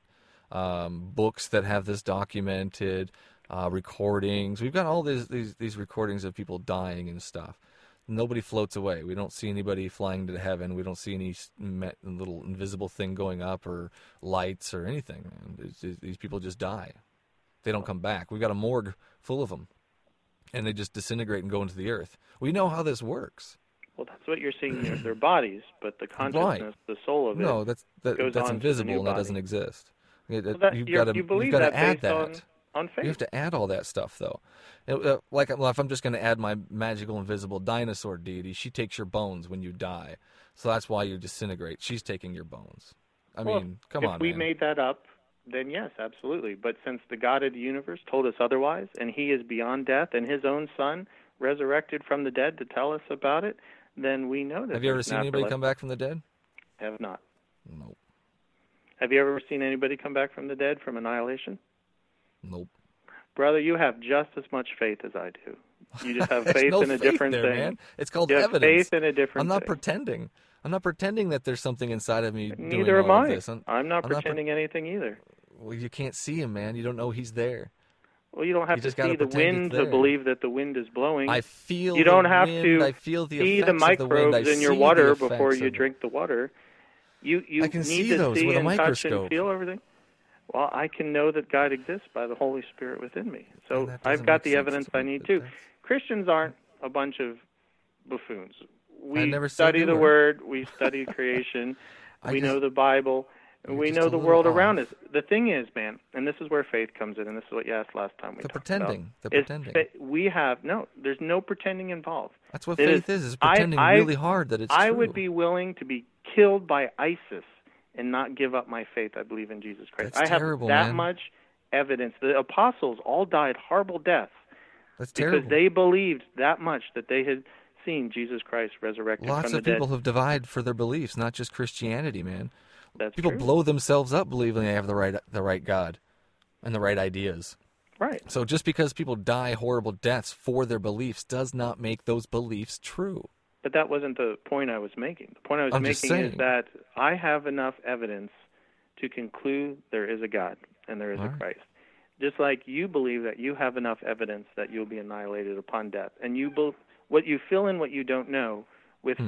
Um, books that have this documented, uh, recordings. We've got all these, these these recordings of people dying and stuff. Nobody floats away. We don't see anybody flying to heaven. We don't see any s- me- little invisible thing going up or lights or anything. It's just- these people just die. They don't come back. We've got a morgue full of them, and they just disintegrate and go into the earth. We know how this works. Well, that's what you're seeing in their bodies, but the consciousness, the soul of it. No, that's that, goes that's on to the invisible new and that body. doesn't exist. It- Well, that- you've you're- got to you believe you've got that to add based that. on- on faith. You have to add all that stuff, though. It- uh, like, well, if I'm just going to add my magical invisible dinosaur deity, she takes your bones when you die, so that's why you disintegrate. She's taking your bones. I Well, mean, come if on, we man. made that up, then yes, absolutely. But since the God of the universe told us otherwise, and he is beyond death, and his own son resurrected from the dead to tell us about it, then we know that Have you ever there's seen an anybody afterlife. come back from the dead? Have not. Nope. Have you ever seen anybody come back from the dead from annihilation? Nope. Brother, you have just as much faith as I do. You just have There's faith no in a faith different there, thing. man. It's called You have evidence. faith in a different I'm not thing. pretending. I'm not pretending that there's something inside of me doing Neither am all of I. this. I'm, I'm not I'm not pre- pretending anything either. well, you can't see him, man. You don't know he's there. Well, you don't have You to just gotta see the pretend wind it's to there. believe that the wind is blowing. I feel You don't the have wind. to I feel the see effects the of the wind. microbes I in your see the water before effects you of it. drink the water. You you I can need see to those see with a and touch microscope. and feel everything. Well, I can know that God exists by the Holy Spirit within me. So And that I've doesn't got make the sense evidence to I me, need but too. that's- Christians aren't a bunch of buffoons. We never said study they the were. Word. We study creation. I we just- know the Bible. And you're we just know a the little world around off. us. The thing is, man, and this is where faith comes in, and this is what you asked last time we The talked pretending. about. The is pretending. fa- we have, no, there's no pretending involved. That's what It faith is. Is I- pretending I- really hard that it's I true. would be willing to be killed by ISIS and not give up my faith. I believe in Jesus Christ. That's I have terrible, that man. much evidence. The apostles all died horrible deaths That's because terrible. they believed that much that they had seen Jesus Christ resurrected Lots from of the people dead. have divided for their beliefs, not just Christianity, man. That's People true. blow themselves up believing they have the right the right God and the right ideas. Right. So just because people die horrible deaths for their beliefs does not make those beliefs true. But that wasn't the point I was making. The point I was I'm just making is saying. that I have enough evidence to conclude there is a God and there is All a right. Christ. Just like you believe that you have enough evidence that you'll be annihilated upon death. And you be, what you fill in what you don't know with Hmm. faith.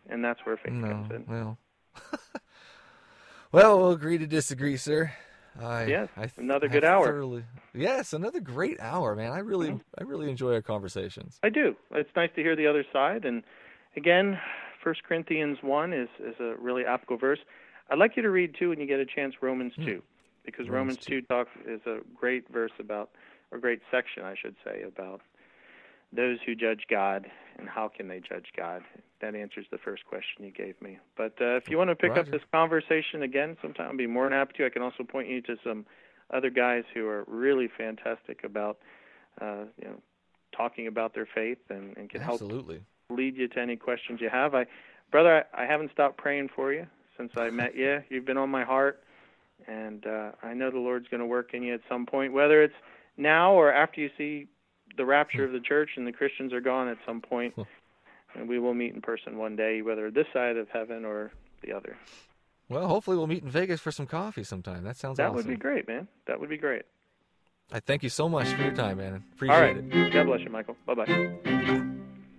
and that's where faith No, comes in. well. Well, we'll agree to disagree, sir. I, Yes, I th- another have good hour. thoroughly- Yes, another great hour, man. I really, Mhm. I really enjoy our conversations. I do. It's nice to hear the other side. And again, First Corinthians one is, is a really applicable verse. I'd like you to read, too, when you get a chance, Romans two, because Romans Romans two talks is a great verse about, or great section, I should say, about those who judge God and how can they judge God. That answers the first question you gave me. But uh, if you want to pick up Roger. this conversation again sometime, I'd be more than happy to. I can also point you to some other guys who are really fantastic about, uh, you know, talking about their faith and, and can help Absolutely. lead you to any questions you have. I, brother, I, I haven't stopped praying for you since I met you. You've been on my heart, and uh, I know the Lord's going to work in you at some point, whether it's now or after you see the rapture of the church and the Christians are gone at some point. And we will meet in person one day, whether this side of heaven or the other. Well, hopefully we'll meet in Vegas for some coffee sometime. That sounds That awesome. would be great, man. That would be great. I thank you so much for your time, man. Appreciate All right. it. God bless you, Michael. Bye-bye.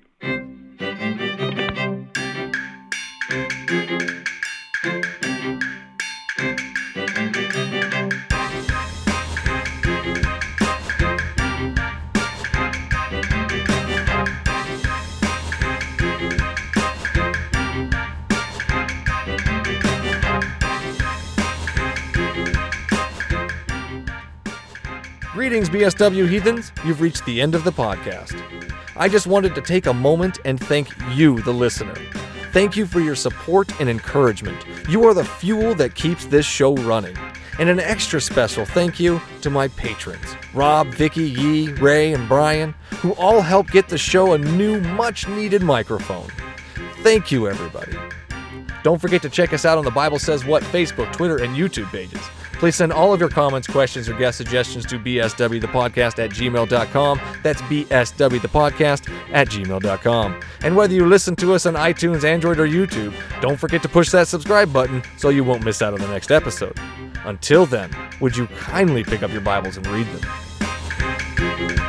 Greetings, B S W heathens. You've reached the end of the podcast. I just wanted to take a moment and thank you, the listener. Thank you for your support and encouragement. You are the fuel that keeps this show running. And an extra special thank you to my patrons, Rob, Vicky, Yee, Ray, and Brian, who all helped get the show a new, much-needed microphone. Thank you, everybody. Don't forget to check us out on the Bible Says What Facebook, Twitter, and YouTube pages. Please send all of your comments, questions, or guest suggestions to b s w the podcast at gmail dot com. That's b s w the podcast at gmail dot com. And whether you listen to us on iTunes, Android, or YouTube, don't forget to push that subscribe button so you won't miss out on the next episode. Until then, would you kindly pick up your Bibles and read them?